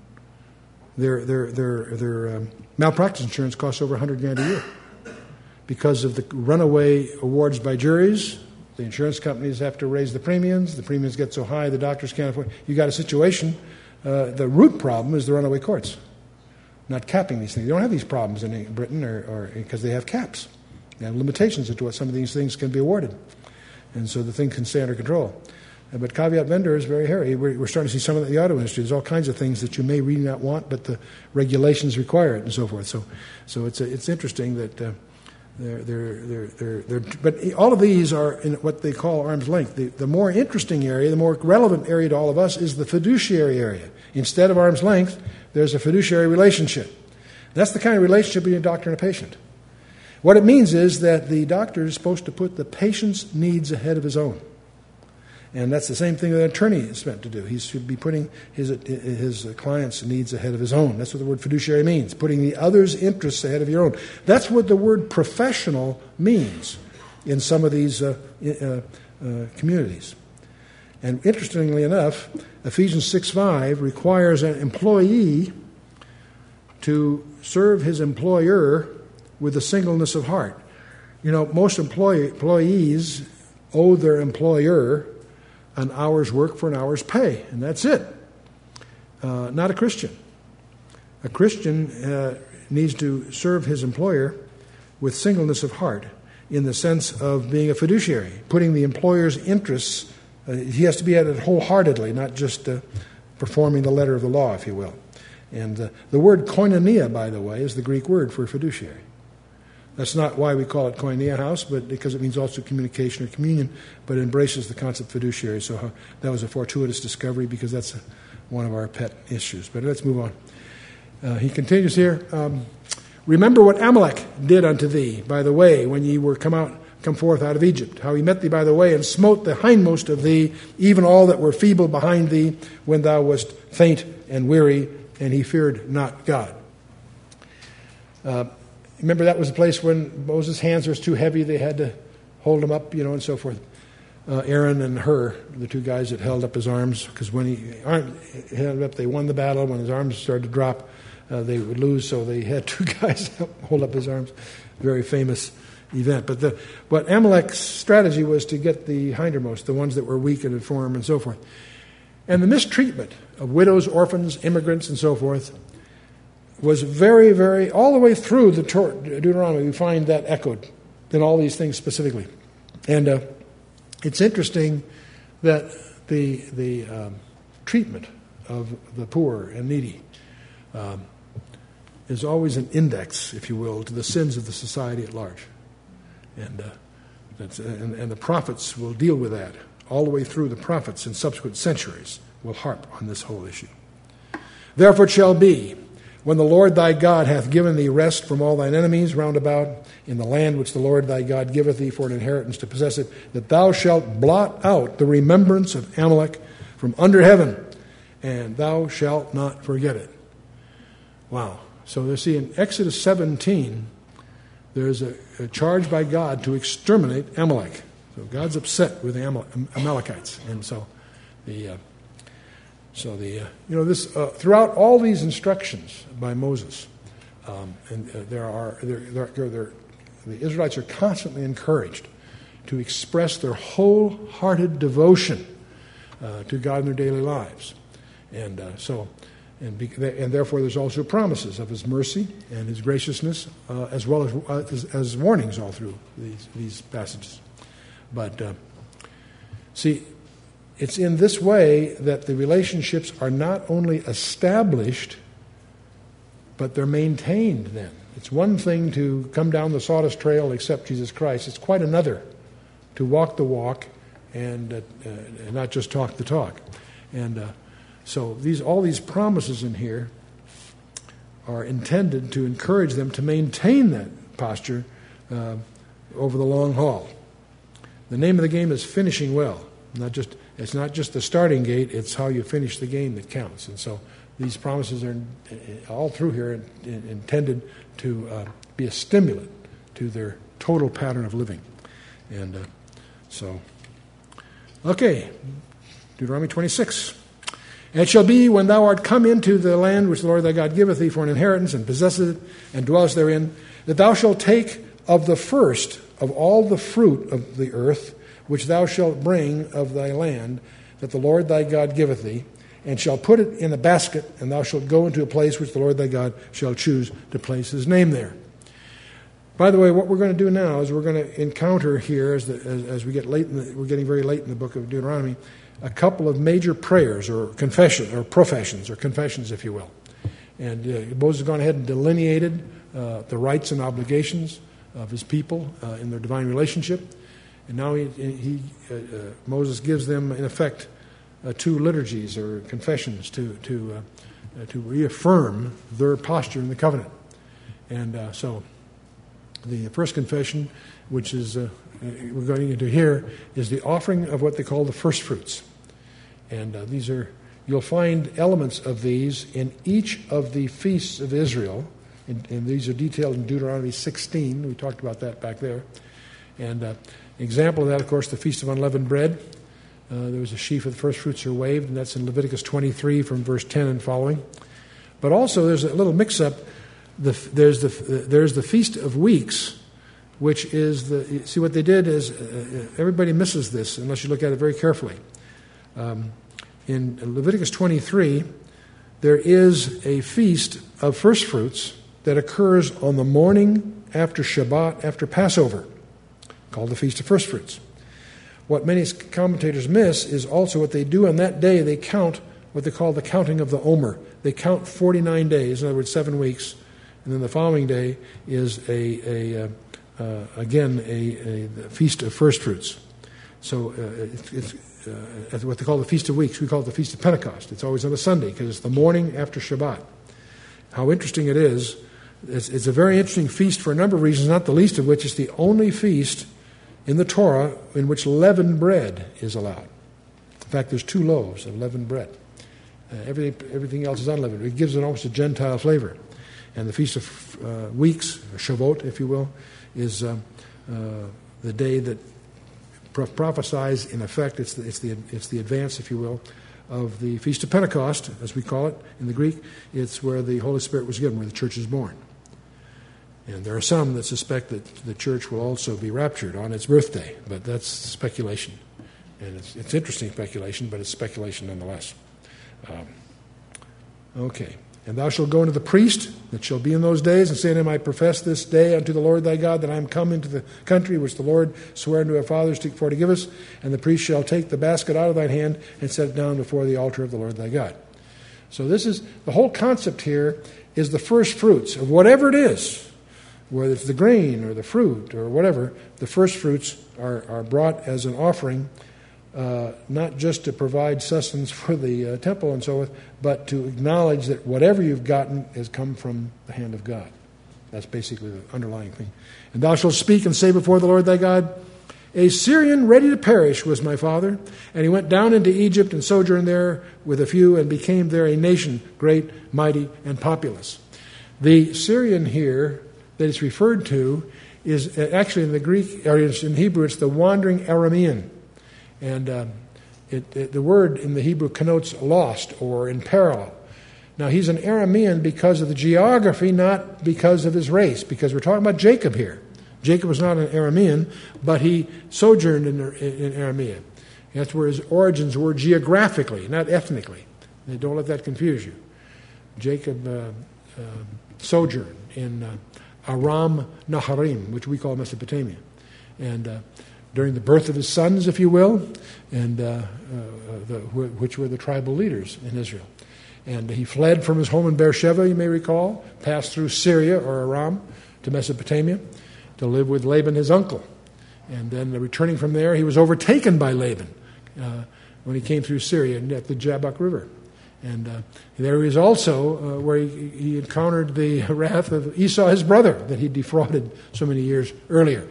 Their malpractice insurance costs over $100,000 a year because of the runaway awards by juries. The insurance companies have to raise the premiums. The premiums get so high the doctors can't afford. You got a situation. The root problem is the runaway courts, not capping these things. They don't have these problems in Britain, or because they have caps. They have limitations as to what some of these things can be awarded. And so the thing can stay under control. But caveat vendor is very hairy. We're starting to see some of that in the auto industry. There's all kinds of things that you may really not want, but the regulations require it and so forth. So it's interesting that but all of these are in what they call arm's length. The more interesting area, the more relevant area to all of us is the fiduciary area. Instead of arm's length, there's a fiduciary relationship. That's the kind of relationship between a doctor and a patient. What it means is that the doctor is supposed to put the patient's needs ahead of his own. And that's the same thing that an attorney is meant to do. He should be putting his client's needs ahead of his own. That's what the word fiduciary means, putting the other's interests ahead of your own. That's what the word professional means in some of these communities. And interestingly enough, Ephesians 6:5 requires an employee to serve his employer with a singleness of heart. You know, most employees owe their employer an hour's work for an hour's pay, and that's it. Not a Christian. A Christian needs to serve his employer with singleness of heart in the sense of being a fiduciary, putting the employer's interests. He has to be at it wholeheartedly, not just performing the letter of the law, if you will. And the word koinonia, by the way, is the Greek word for fiduciary. That's not why we call it Koinonia house, but because it means also communication or communion, but it embraces the concept fiduciary. So that was a fortuitous discovery because that's one of our pet issues. But let's move on. He continues here. Remember what Amalek did unto thee by the way when ye were come forth out of Egypt, how he met thee by the way and smote the hindmost of thee, even all that were feeble behind thee, when thou wast faint and weary, and he feared not God. Remember that was the place when Moses' hands were too heavy, they had to hold him up, and so forth. Aaron and Hur, the two guys that held up his arms, because when he held up, they won the battle. When his arms started to drop, they would lose, so they had two guys hold up his arms. Very famous event. But Amalek's strategy was to get the hindermost, the ones that were weak and infirm and so forth. And the mistreatment of widows, orphans, immigrants, and so forth was very, very, all the way through the Deuteronomy, we find that echoed in all these things specifically. And it's interesting that the treatment of the poor and needy is always an index, if you will, to the sins of the society at large. And the prophets will deal with that. All the way through, the prophets in subsequent centuries will harp on this whole issue. Therefore it shall be, when the Lord thy God hath given thee rest from all thine enemies round about in the land which the Lord thy God giveth thee for an inheritance to possess it, that thou shalt blot out the remembrance of Amalek from under heaven, and thou shalt not forget it. Wow. So you see, in Exodus 17, there's a charge by God to exterminate Amalek. So God's upset with the Amalekites, and throughout all these instructions by Moses, the Israelites are constantly encouraged to express their wholehearted devotion to God in their daily lives, and therefore there's also promises of His mercy and His graciousness, as well as warnings all through these passages. But see, it's in this way that the relationships are not only established, but they're maintained then. It's one thing to come down the sawdust trail and accept Jesus Christ. It's quite another to walk the walk and not just talk the talk. And so all these promises in here are intended to encourage them to maintain that posture over the long haul. The name of the game is finishing well. It's not just the starting gate, it's how you finish the game that counts. And so these promises are all through here intended to be a stimulant to their total pattern of living. And okay, Deuteronomy 26. And it shall be, when thou art come into the land which the Lord thy God giveth thee for an inheritance, and possesseth it, and dwellest therein, that thou shalt take of the first of all the fruit of the earth, which thou shalt bring of thy land, that the Lord thy God giveth thee, and shall put it in a basket, and thou shalt go into a place which the Lord thy God shall choose to place His name there. By the way, what we're going to do now is we're going to encounter here, as we get late, we're getting very late in the book of Deuteronomy, a couple of major prayers or confessions, or professions, or confessions, if you will. And Moses has gone ahead and delineated the rights and obligations of his people in their divine relationship. And now Moses gives them, in effect, two liturgies or confessions to reaffirm their posture in the covenant. And so the first confession, which is we're going into here, is the offering of what they call the first fruits. And you'll find elements of these in each of the feasts of Israel. And these are detailed in Deuteronomy 16. We talked about that back there. And an example of that, of course, the Feast of Unleavened Bread. There was a sheaf of the first fruits are waved, and that's in Leviticus 23 from verse 10 and following. But also there's a little mix-up. There's the Feast of Weeks, which is see what they did is, everybody misses this unless you look at it very carefully. In Leviticus 23, there is a feast of first fruits that occurs on the morning after Shabbat, after Passover, called the Feast of First Fruits. What many commentators miss is also what they do on that day. They count what they call the counting of the Omer. They count 49 days, in other words, 7 weeks, And then the following day is the Feast of First Fruits. So it's what they call the Feast of Weeks. We call it the Feast of Pentecost. It's always on a Sunday because it's the morning after Shabbat. How interesting it is. It's a very interesting feast for a number of reasons, not the least of which is the only feast in the Torah in which leavened bread is allowed. In fact, there's 2 loaves of leavened bread. Everything else is unleavened. It gives it almost a Gentile flavor. And the Feast of Weeks, or Shavuot, if you will, is the day that prophesies, in effect, it's the advance, if you will, of the Feast of Pentecost, as we call it in the Greek. It's where the Holy Spirit was given, where the church is born. And there are some that suspect that the church will also be raptured on its birthday, but that's speculation. And it's interesting speculation, but it's speculation nonetheless. Okay. And thou shalt go unto the priest that shall be in those days, and say unto him, I profess this day unto the Lord thy God that I am come into the country which the Lord sware unto our fathers for to give us. And the priest shall take the basket out of thine hand and set it down before the altar of the Lord thy God. So this is, the whole concept here is the first fruits of whatever it is, whether it's the grain or the fruit or whatever. The first fruits are brought as an offering, not just to provide sustenance for the temple and so forth, but to acknowledge that whatever you've gotten has come from the hand of God. That's basically the underlying thing. And thou shalt speak and say before the Lord thy God, a Syrian ready to perish was my father, and he went down into Egypt and sojourned there with a few and became there a nation great, mighty, and populous. The Syrian here that it's referred to is actually in the Greek, or in Hebrew, it's the wandering Aramean. And the word in the Hebrew connotes lost or in peril. Now, he's an Aramean because of the geography, not because of his race, because we're talking about Jacob here. Jacob was not an Aramean, but he sojourned in Aramea. That's where his origins were geographically, not ethnically. Don't let that confuse you. Jacob sojourned in Aram Naharim, which we call Mesopotamia. And during the birth of his sons, if you will, and which were the tribal leaders in Israel. And he fled from his home in Beersheba, you may recall, passed through Syria or Aram to Mesopotamia to live with Laban, his uncle. And then returning from there, he was overtaken by Laban when he came through Syria at the Jabbok River. And there he is also where he encountered the wrath of Esau, his brother, that he defrauded so many years earlier.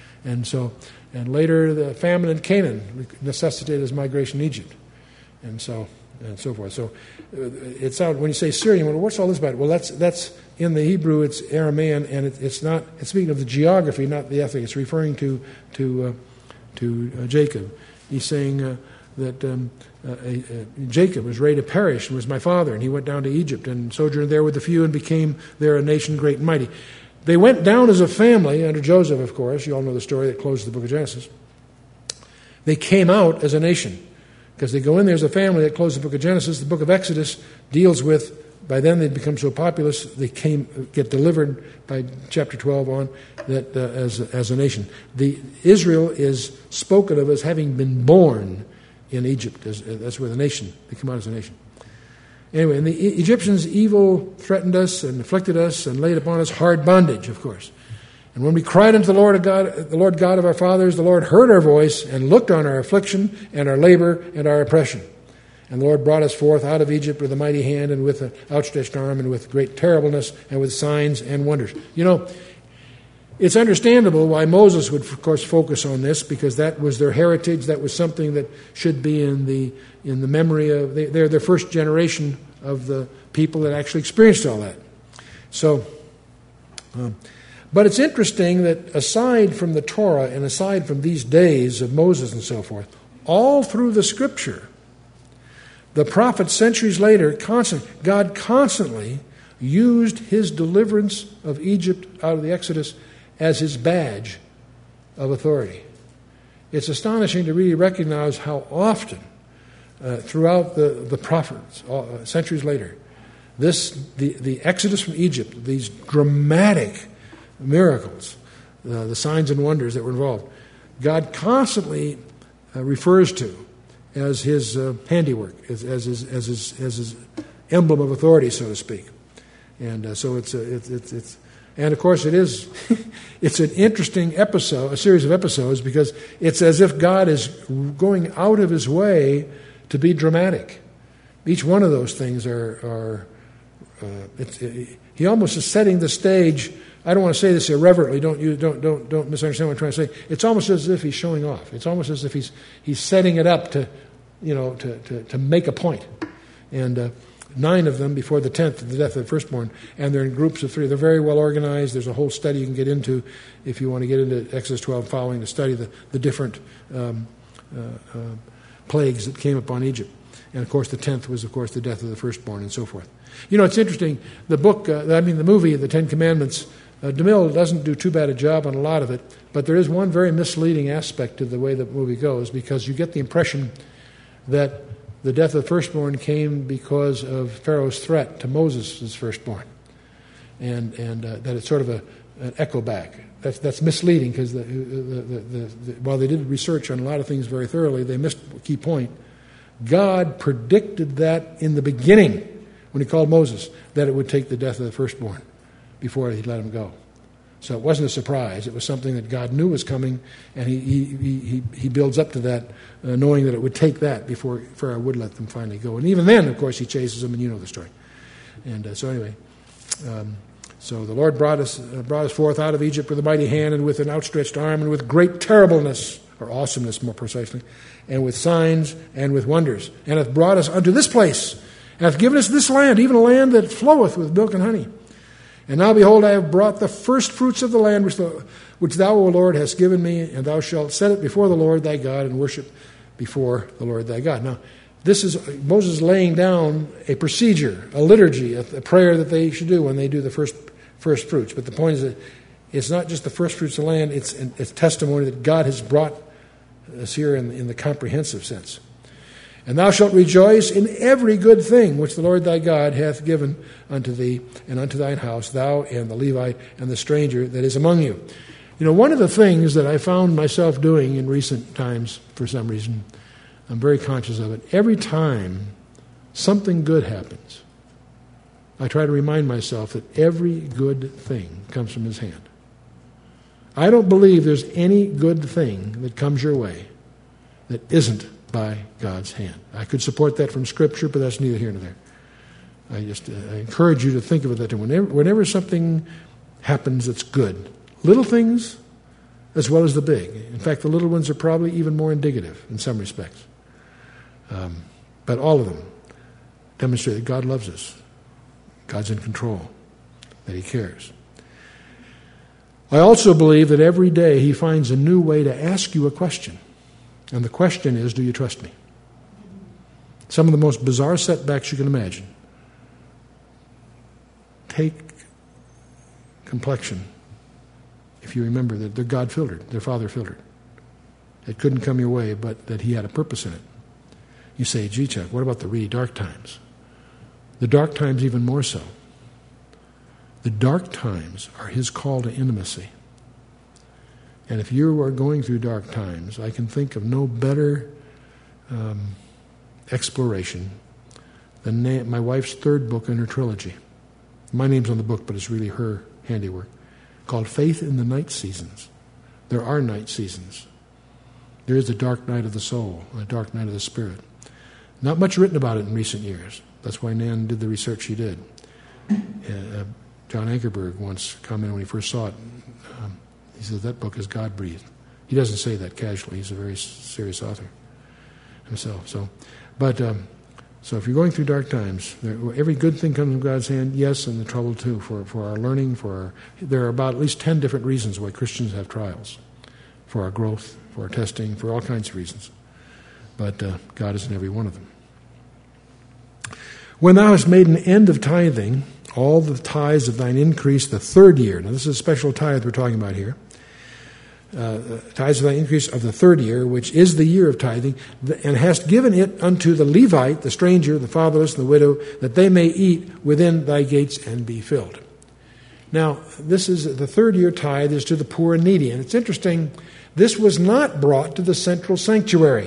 And later, the famine in Canaan necessitated his migration to Egypt, and so forth. So it's out when you say Syrian. Well, what's all this about? Well, that's in the Hebrew. It's Aramean, and it's not. It's speaking of the geography, not the ethnic. It's referring to Jacob. He's saying that Jacob was ready to perish and was my father, and he went down to Egypt and sojourned there with a few and became there a nation great and mighty. They went down as a family under Joseph, of course. You all know the story that closes the book of Genesis. They came out as a nation because they go in there as a family that closes the book of Genesis. The book of Exodus deals with, by then they'd become so populous, they get delivered by chapter 12 on, that as a nation. Israel is spoken of as having been born in Egypt. That's where they come out as a nation. Anyway, and the Egyptians' evil threatened us and afflicted us and laid upon us hard bondage, of course. And when we cried unto the Lord God of our fathers, the Lord heard our voice and looked on our affliction and our labor and our oppression. And the Lord brought us forth out of Egypt with a mighty hand and with an outstretched arm and with great terribleness and with signs and wonders. You know, it's understandable why Moses would, of course, focus on this, because that was their heritage. That was something that should be in the memory of they're the first generation of the people that actually experienced all that. So, but it's interesting that aside from the Torah and aside from these days of Moses and so forth, all through the Scripture, the prophets centuries later, God constantly used his deliverance of Egypt out of the Exodus as his badge of authority. It's astonishing to really recognize how often throughout the prophets, centuries later, the Exodus from Egypt, these dramatic miracles, the signs and wonders that were involved, God constantly refers to as his handiwork, as his emblem of authority, so to speak. And so it's and of course it is it's an interesting episode, a series of episodes, because it's as if God is going out of his way to be dramatic. Each one of those things he almost is setting the stage. I don't want to say this irreverently. Don't misunderstand what I'm trying to say. It's almost as if he's showing off. It's almost as if he's setting it up to make a point. And 9 of them before the 10th, the death of the firstborn, and they're in groups of 3. They're very well organized. There's a whole study you can get into if you want to get into Exodus 12 following to study the different plagues that came upon Egypt. And, of course, the 10th was, of course, the death of the firstborn and so forth. It's interesting. The movie, The Ten Commandments, DeMille doesn't do too bad a job on a lot of it, but there is one very misleading aspect to the way the movie goes, because you get the impression that the death of the firstborn came because of Pharaoh's threat to Moses' firstborn, and that it's sort of an echo back. That's misleading, because while they did research on a lot of things very thoroughly, they missed a key point. God predicted that in the beginning when he called Moses, that it would take the death of the firstborn before he let him go. So it wasn't a surprise. It was something that God knew was coming, and he builds up to that, knowing that it would take that before Pharaoh would let them finally go. And even then, of course, he chases them, and you know the story. And so anyway, so the Lord brought us forth out of Egypt with a mighty hand and with an outstretched arm and with great terribleness, or awesomeness more precisely, and with signs and with wonders, and hath brought us unto this place, and hath given us this land, even a land that floweth with milk and honey. And now, behold, I have brought the first fruits of the land which thou, O Lord, hast given me, and thou shalt set it before the Lord thy God, and worship before the Lord thy God. Now, this is Moses laying down a procedure, a liturgy, a prayer that they should do when they do the first fruits. But the point is that it's not just the first fruits of the land, it's testimony that God has brought us here in the comprehensive sense. And thou shalt rejoice in every good thing which the Lord thy God hath given unto thee and unto thine house, thou and the Levite and the stranger that is among you. One of the things that I found myself doing in recent times, for some reason, I'm very conscious of it, every time something good happens, I try to remind myself that every good thing comes from his hand. I don't believe there's any good thing that comes your way that isn't by God's hand. I could support that from Scripture, but that's neither here nor there. I encourage you to think of it that way. Whenever something happens that's good, little things as well as the big. In fact, the little ones are probably even more indicative in some respects. But all of them demonstrate that God loves us. God's in control, that he cares. I also believe that every day he finds a new way to ask you a question. And the question is, do you trust me? Some of the most bizarre setbacks you can imagine. Take complexion. If you remember that they're God-filtered, they're Father-filtered. It couldn't come your way, but that he had a purpose in it. You say, gee, Chuck, what about the really dark times? The dark times even more so. The dark times are his call to intimacy. And if you are going through dark times, I can think of no better exploration than my wife's third book in her trilogy. My name's on the book, but it's really her handiwork, called Faith in the Night Seasons. There are night seasons. There is a dark night of the soul, a dark night of the spirit. Not much written about it in recent years. That's why Nan did the research she did. John Ankerberg once commented when he first saw it, he says that book is God-breathed. He doesn't say that casually. He's a very serious author himself. So if you're going through dark times, every good thing comes from God's hand, yes, and the trouble too, for our learning, there are about at least 10 different reasons why Christians have trials, for our growth, for our testing, for all kinds of reasons. But God is in every one of them. When thou hast made an end of tithing, all the tithes of thine increase the third year. Now, this is a special tithe we're talking about here. Tithes of thine increase of the third year, which is the year of tithing, and hast given it unto the Levite, the stranger, the fatherless, and the widow, that they may eat within thy gates and be filled. Now, this is the third year tithe is to the poor and needy. And it's interesting, this was not brought to the central sanctuary.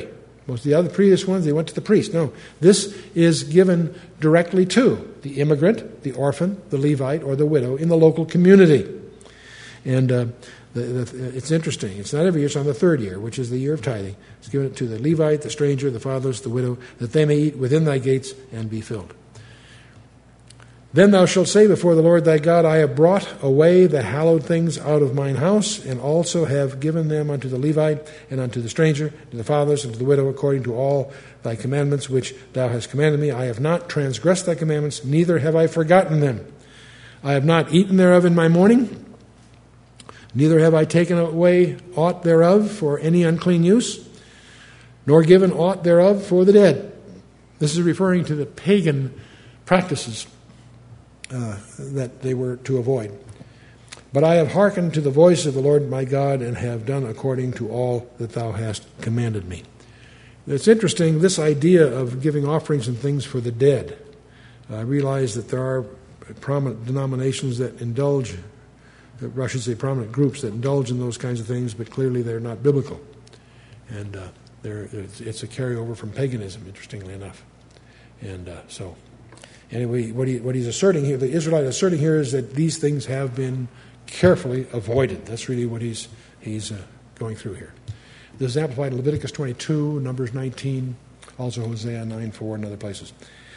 Most of the other previous ones, they went to the priest. No, this is given directly to the immigrant, the orphan, the Levite, or the widow in the local community. And it's interesting. It's not every year. It's on the third year, which is the year of tithing. It's given to the Levite, the stranger, the fatherless, the widow, that they may eat within thy gates and be filled. Then thou shalt say before the Lord thy God, I have brought away the hallowed things out of mine house, and also have given them unto the Levite, and unto the stranger, to the fatherless, and to the widow, according to all thy commandments which thou hast commanded me. I have not transgressed thy commandments, neither have I forgotten them. I have not eaten thereof in my mourning, neither have I taken away aught thereof for any unclean use, nor given aught thereof for the dead. This is referring to the pagan practices that they were to avoid. But I have hearkened to the voice of the Lord my God, and have done according to all that thou hast commanded me. It's interesting, this idea of giving offerings and things for the dead. I realize that there are prominent denominations that indulge, I should say prominent groups that indulge in those kinds of things, but clearly they're not biblical. And it's a carryover from paganism, interestingly enough. And so, anyway, what he's asserting here, the Israelite asserting here, is that these things have been carefully avoided. That's really what he's going through here. This is amplified in Leviticus 22, Numbers 19, also Hosea 9:4, and other places.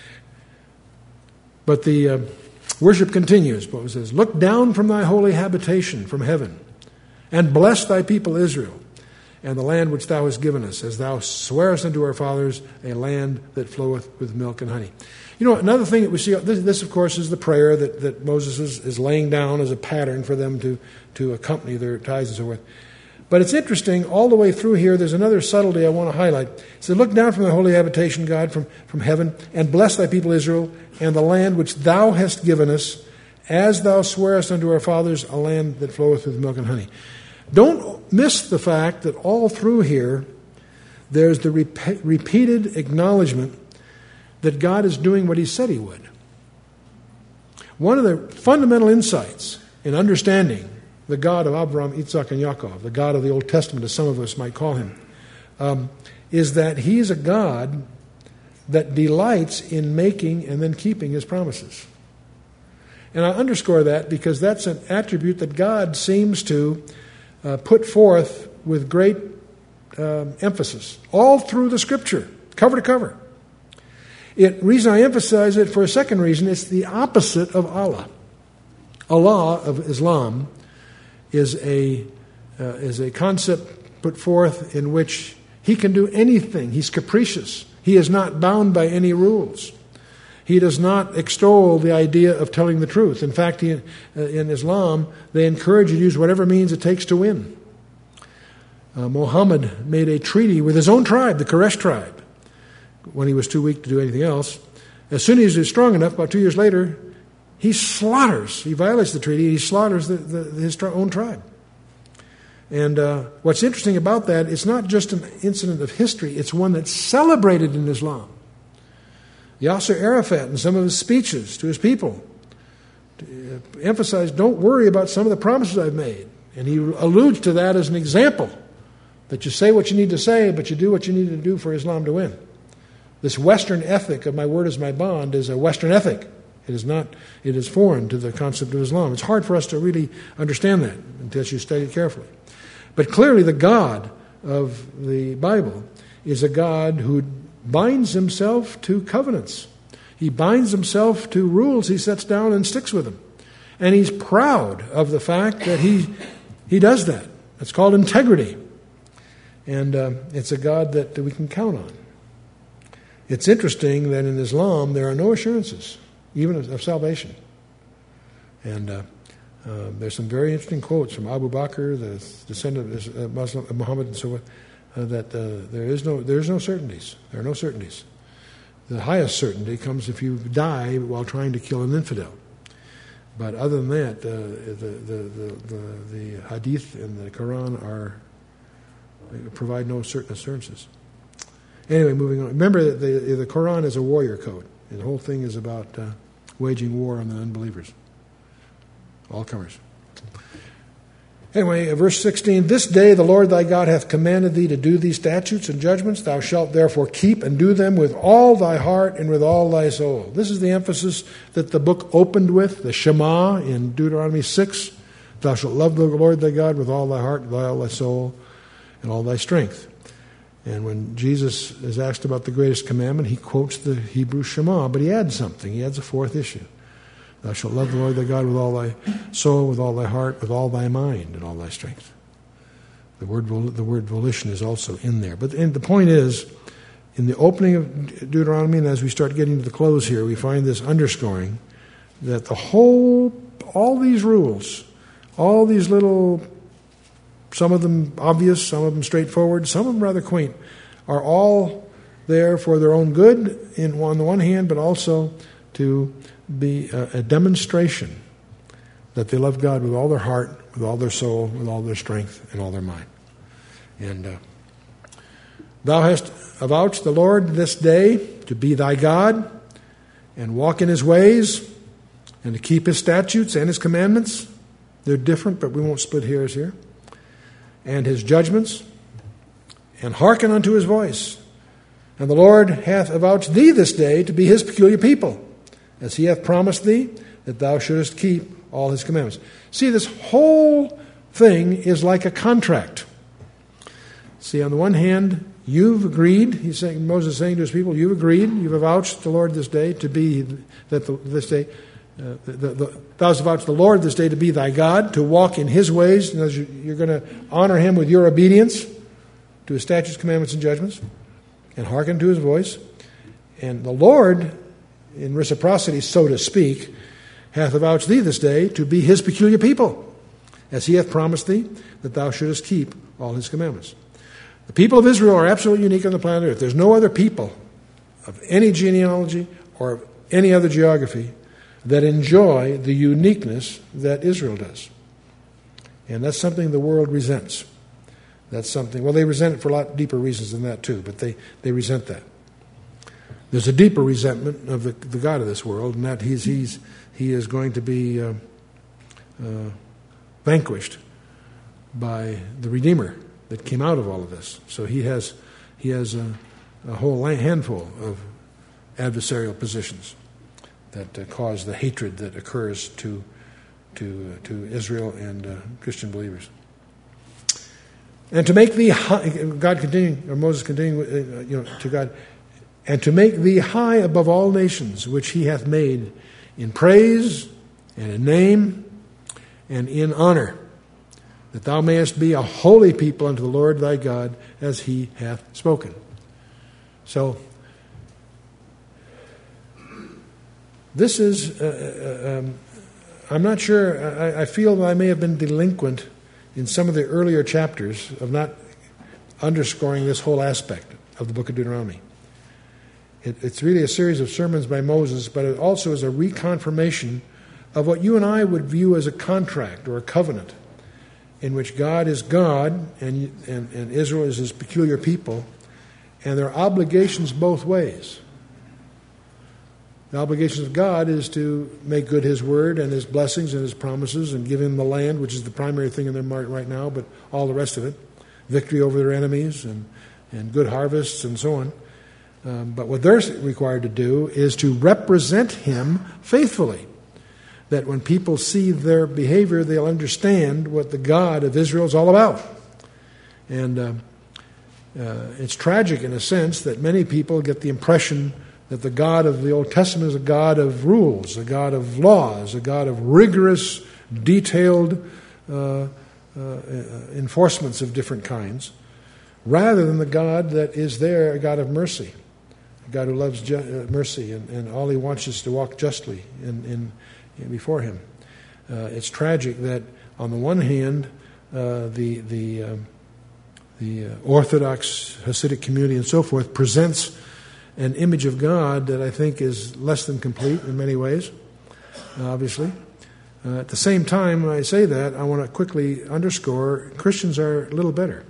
But the worship continues. But it says, look down from thy holy habitation from heaven, and bless thy people Israel, and the land which thou hast given us, as thou swearest unto our fathers, a land that floweth with milk and honey. You know, another thing that we see, this of course is the prayer that Moses is laying down as a pattern for them to accompany their tithes and so forth. But it's interesting, all the way through here, there's another subtlety I want to highlight. It says, look down from the holy habitation, God, from heaven, and bless thy people Israel, and the land which thou hast given us, as thou swearest unto our fathers, a land that floweth with milk and honey. Don't miss the fact that all through here, there's the repeated acknowledgement that God is doing what he said he would. One of the fundamental insights in understanding the God of Abraham, Isaac, and Yaakov, the God of the Old Testament, as some of us might call him, is that he's a God that delights in making and then keeping his promises. And I underscore that because that's an attribute that God seems to put forth with great emphasis all through the Scripture, cover to cover. Reason I emphasize it for a second reason, it's the opposite of Allah. Allah of Islam is a concept put forth in which he can do anything. He's capricious. He is not bound by any rules. He does not extol the idea of telling the truth. In fact, in Islam, they encourage you to use whatever means it takes to win. Muhammad made a treaty with his own tribe, the Quraysh tribe, when he was too weak to do anything else. As soon as he was strong enough, about 2 years later, he violates the treaty, he slaughters his own tribe. And what's interesting about that, it's not just an incident of history, it's one that's celebrated in Islam. Yasser Arafat, in some of his speeches to his people, emphasized, don't worry about some of the promises I've made. And he alludes to that as an example, that you say what you need to say, but you do what you need to do for Islam to win. This Western ethic of my word is my bond is a Western ethic. It is foreign to the concept of Islam. It's hard for us to really understand that until you study it carefully. But clearly the God of the Bible is a God who binds himself to covenants. He binds himself to rules he sets down and sticks with them. And he's proud of the fact that he does that. It's called integrity. And it's a God that we can count on. It's interesting that in Islam there are no assurances, even of salvation. And there's some very interesting quotes from Abu Bakr, the descendant of Muslim Muhammad, and so on, that there's no certainties. There are no certainties. The highest certainty comes if you die while trying to kill an infidel. But other than that, the Hadith and the Quran provide no certain assurances. Anyway, moving on. Remember that the Quran is a warrior code. The whole thing is about waging war on the unbelievers. All comers. Anyway, verse 16, this day the Lord thy God hath commanded thee to do these statutes and judgments. Thou shalt therefore keep and do them with all thy heart and with all thy soul. This is the emphasis that the book opened with, the Shema in Deuteronomy 6. Thou shalt love the Lord thy God with all thy heart, with all thy soul, and all thy strength. And when Jesus is asked about the greatest commandment, he quotes the Hebrew Shema, but he adds something. He adds a fourth issue. Thou shalt love the Lord thy God with all thy soul, with all thy heart, with all thy mind, and all thy strength. The word volition is also in there. But the point is, in the opening of Deuteronomy, and as we start getting to the close here, we find this underscoring that all these rules, all these little, some of them obvious, some of them straightforward, some of them rather quaint, are all there for their own good on the one hand, but also to be a demonstration that they love God with all their heart, with all their soul, with all their strength, and all their mind. And thou hast avouched the Lord this day to be thy God, and walk in his ways, and to keep his statutes and his commandments. They're different, but we won't split hairs here. And his judgments, and hearken unto his voice. And the Lord hath avouched thee this day to be his peculiar people, as he hath promised thee, that thou shouldest keep all his commandments. See, this whole thing is like a contract. See, on the one hand, you've agreed, Moses is saying to his people, you've agreed, you've avouched the Lord this day to be, this day, thou hast avouched the Lord this day to be thy God, to walk in his ways, and you're going to honor him with your obedience to his statutes, commandments, and judgments, and hearken to his voice. And the Lord, in reciprocity, so to speak, hath avouched thee this day to be his peculiar people, as he hath promised thee, that thou shouldest keep all his commandments. The people of Israel are absolutely unique on the planet Earth. There's no other people of any genealogy or of any other geography that enjoy the uniqueness that Israel does. And that's something the world resents. That's something, well, they resent it for a lot deeper reasons than that too, but they resent that. There's a deeper resentment of the God of this world, and that he is going to be vanquished by the Redeemer that came out of all of this. So he has a whole handful of adversarial positions that cause the hatred that occurs to Israel and Christian believers. And to make thee high, Moses continuing to God, and to make thee high above all nations, which he hath made in praise and in name and in honor, that thou mayest be a holy people unto the Lord thy God, as he hath spoken. So, this is, I'm not sure, I feel that I may have been delinquent in some of the earlier chapters of not underscoring this whole aspect of the book of Deuteronomy. It's really a series of sermons by Moses, but it also is a reconfirmation of what you and I would view as a contract or a covenant, in which God is God and Israel is his peculiar people, and there are obligations both ways. The obligations of God is to make good his word and his blessings and his promises and give him the land, which is the primary thing in their heart right now, but all the rest of it, victory over their enemies and good harvests and so on. But what they're required to do is to represent him faithfully, that when people see their behavior, they'll understand what the God of Israel is all about. And it's tragic in a sense that many people get the impression that the God of the Old Testament is a God of rules, a God of laws, a God of rigorous, detailed enforcements of different kinds, rather than the God that is there, a God of mercy, a God who loves mercy, and all he wants is to walk justly before him. It's tragic that, on the one hand, the Orthodox Hasidic community and so forth presents an image of God that I think is less than complete in many ways, obviously. At the same time, when I say that, I want to quickly underscore Christians are a little better.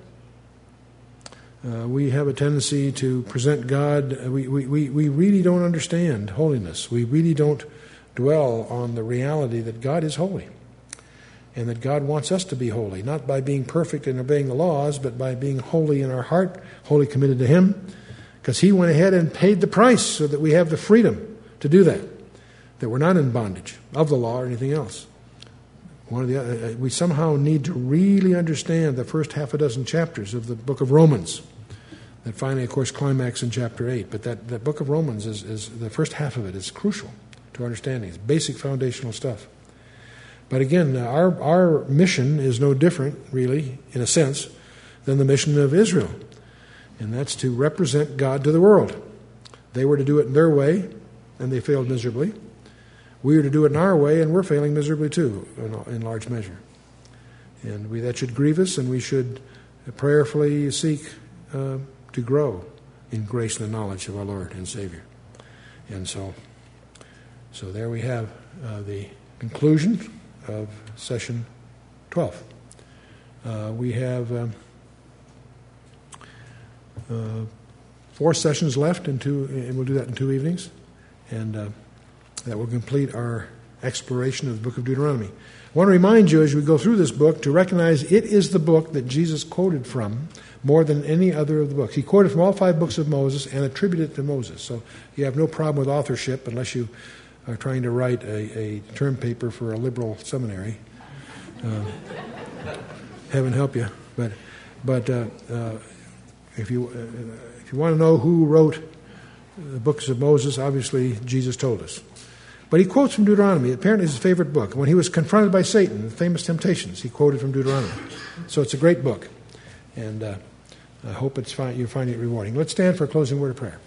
We have a tendency to present God, we really don't understand holiness. We really don't dwell on the reality that God is holy. and that God wants us to be holy, not by being perfect and obeying the laws, but by being holy in our heart, wholly committed to Him, because He went ahead and paid the price so that we have the freedom to do that we're not in bondage of the law or anything else. We somehow need to really understand the first half a dozen chapters of the book of Romans, that finally, of course, climax in chapter 8. But that book of Romans is the first half of it is crucial to understanding. It's basic foundational stuff. But again, our mission is no different, really, in a sense, than the mission of Israel. And that's to represent God to the world. They were to do it in their way, and they failed miserably. We are to do it in our way, and we're failing miserably too, in large measure. And that should grieve us, and we should prayerfully seek to grow in grace and the knowledge of our Lord and Savior. And so there we have the conclusion of session 12. We have 4 sessions left, and we'll do that in 2 evenings, and that will complete our exploration of the book of Deuteronomy. I want to remind you as we go through this book to recognize it is the book that Jesus quoted from more than any other of the books. He quoted from all 5 books of Moses and attributed it to Moses. So you have no problem with authorship unless you are trying to write a term paper for a liberal seminary. Heaven help you. But if you want to know who wrote the books of Moses, obviously Jesus told us. But he quotes from Deuteronomy. Apparently it's his favorite book. When he was confronted by Satan, the famous temptations, he quoted from Deuteronomy. So it's a great book. And I hope you find it rewarding. Let's stand for a closing word of prayer.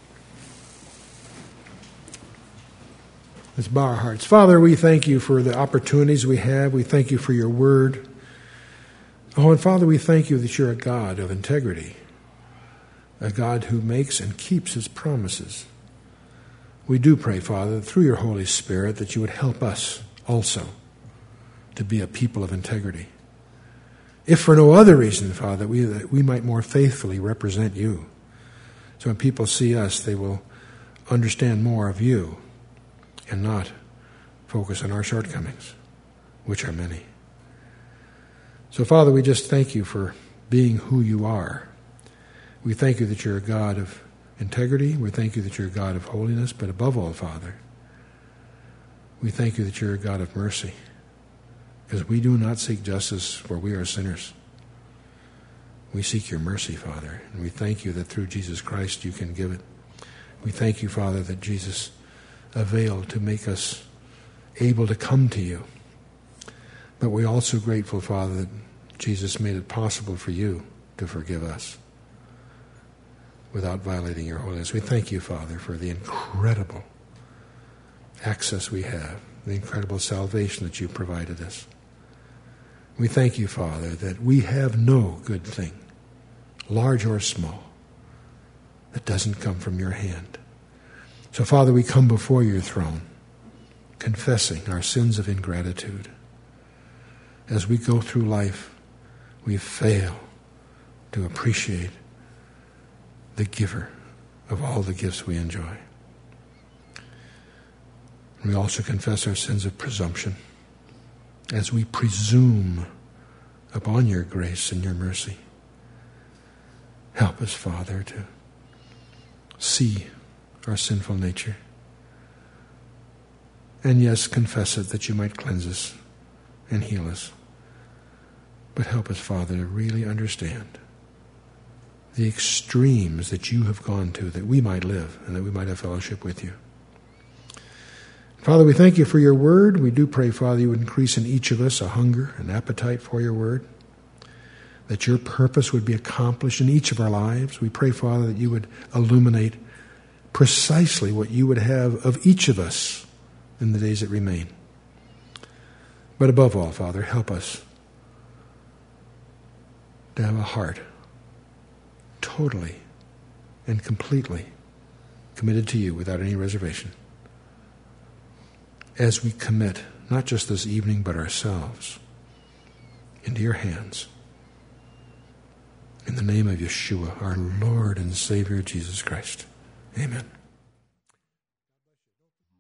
Let's bow our hearts. Father, we thank you for the opportunities we have. We thank you for your word. Oh, and Father, we thank you that you're a God of integrity, a God who makes and keeps his promises. We do pray, Father, through your Holy Spirit, that you would help us also to be a people of integrity. If for no other reason, Father, that we might more faithfully represent you. So when people see us, they will understand more of you and not focus on our shortcomings, which are many. So, Father, we just thank you for being who you are. We thank you that you're a God of integrity. We thank you that you're a God of holiness. But above all, Father, we thank you that you're a God of mercy, because we do not seek justice, for we are sinners. We seek your mercy, Father, and we thank you that through Jesus Christ you can give it. We thank you, Father, that Jesus availed to make us able to come to you. But we're also grateful, Father, that Jesus made it possible for you to forgive us without violating your holiness. We thank you, Father, for the incredible access we have, the incredible salvation that you provided us. We thank you, Father, that we have no good thing, large or small, that doesn't come from your hand. So, Father, we come before your throne, confessing our sins of ingratitude. As we go through life, we fail to appreciate the giver of all the gifts we enjoy. We also confess our sins of presumption as we presume upon your grace and your mercy. Help us, Father, to see our sinful nature. And yes, confess it that you might cleanse us and heal us. But help us, Father, to really understand the extremes that you have gone to, that we might live and that we might have fellowship with you. Father, we thank you for your word. We do pray, Father, you would increase in each of us a hunger, an appetite for your word, that your purpose would be accomplished in each of our lives. We pray, Father, that you would illuminate precisely what you would have of each of us in the days that remain. But above all, Father, help us to have a heart totally and completely committed to you without any reservation, as we commit not just this evening but ourselves into your hands. In the name of Yeshua, our Lord and Savior, Jesus Christ. Amen.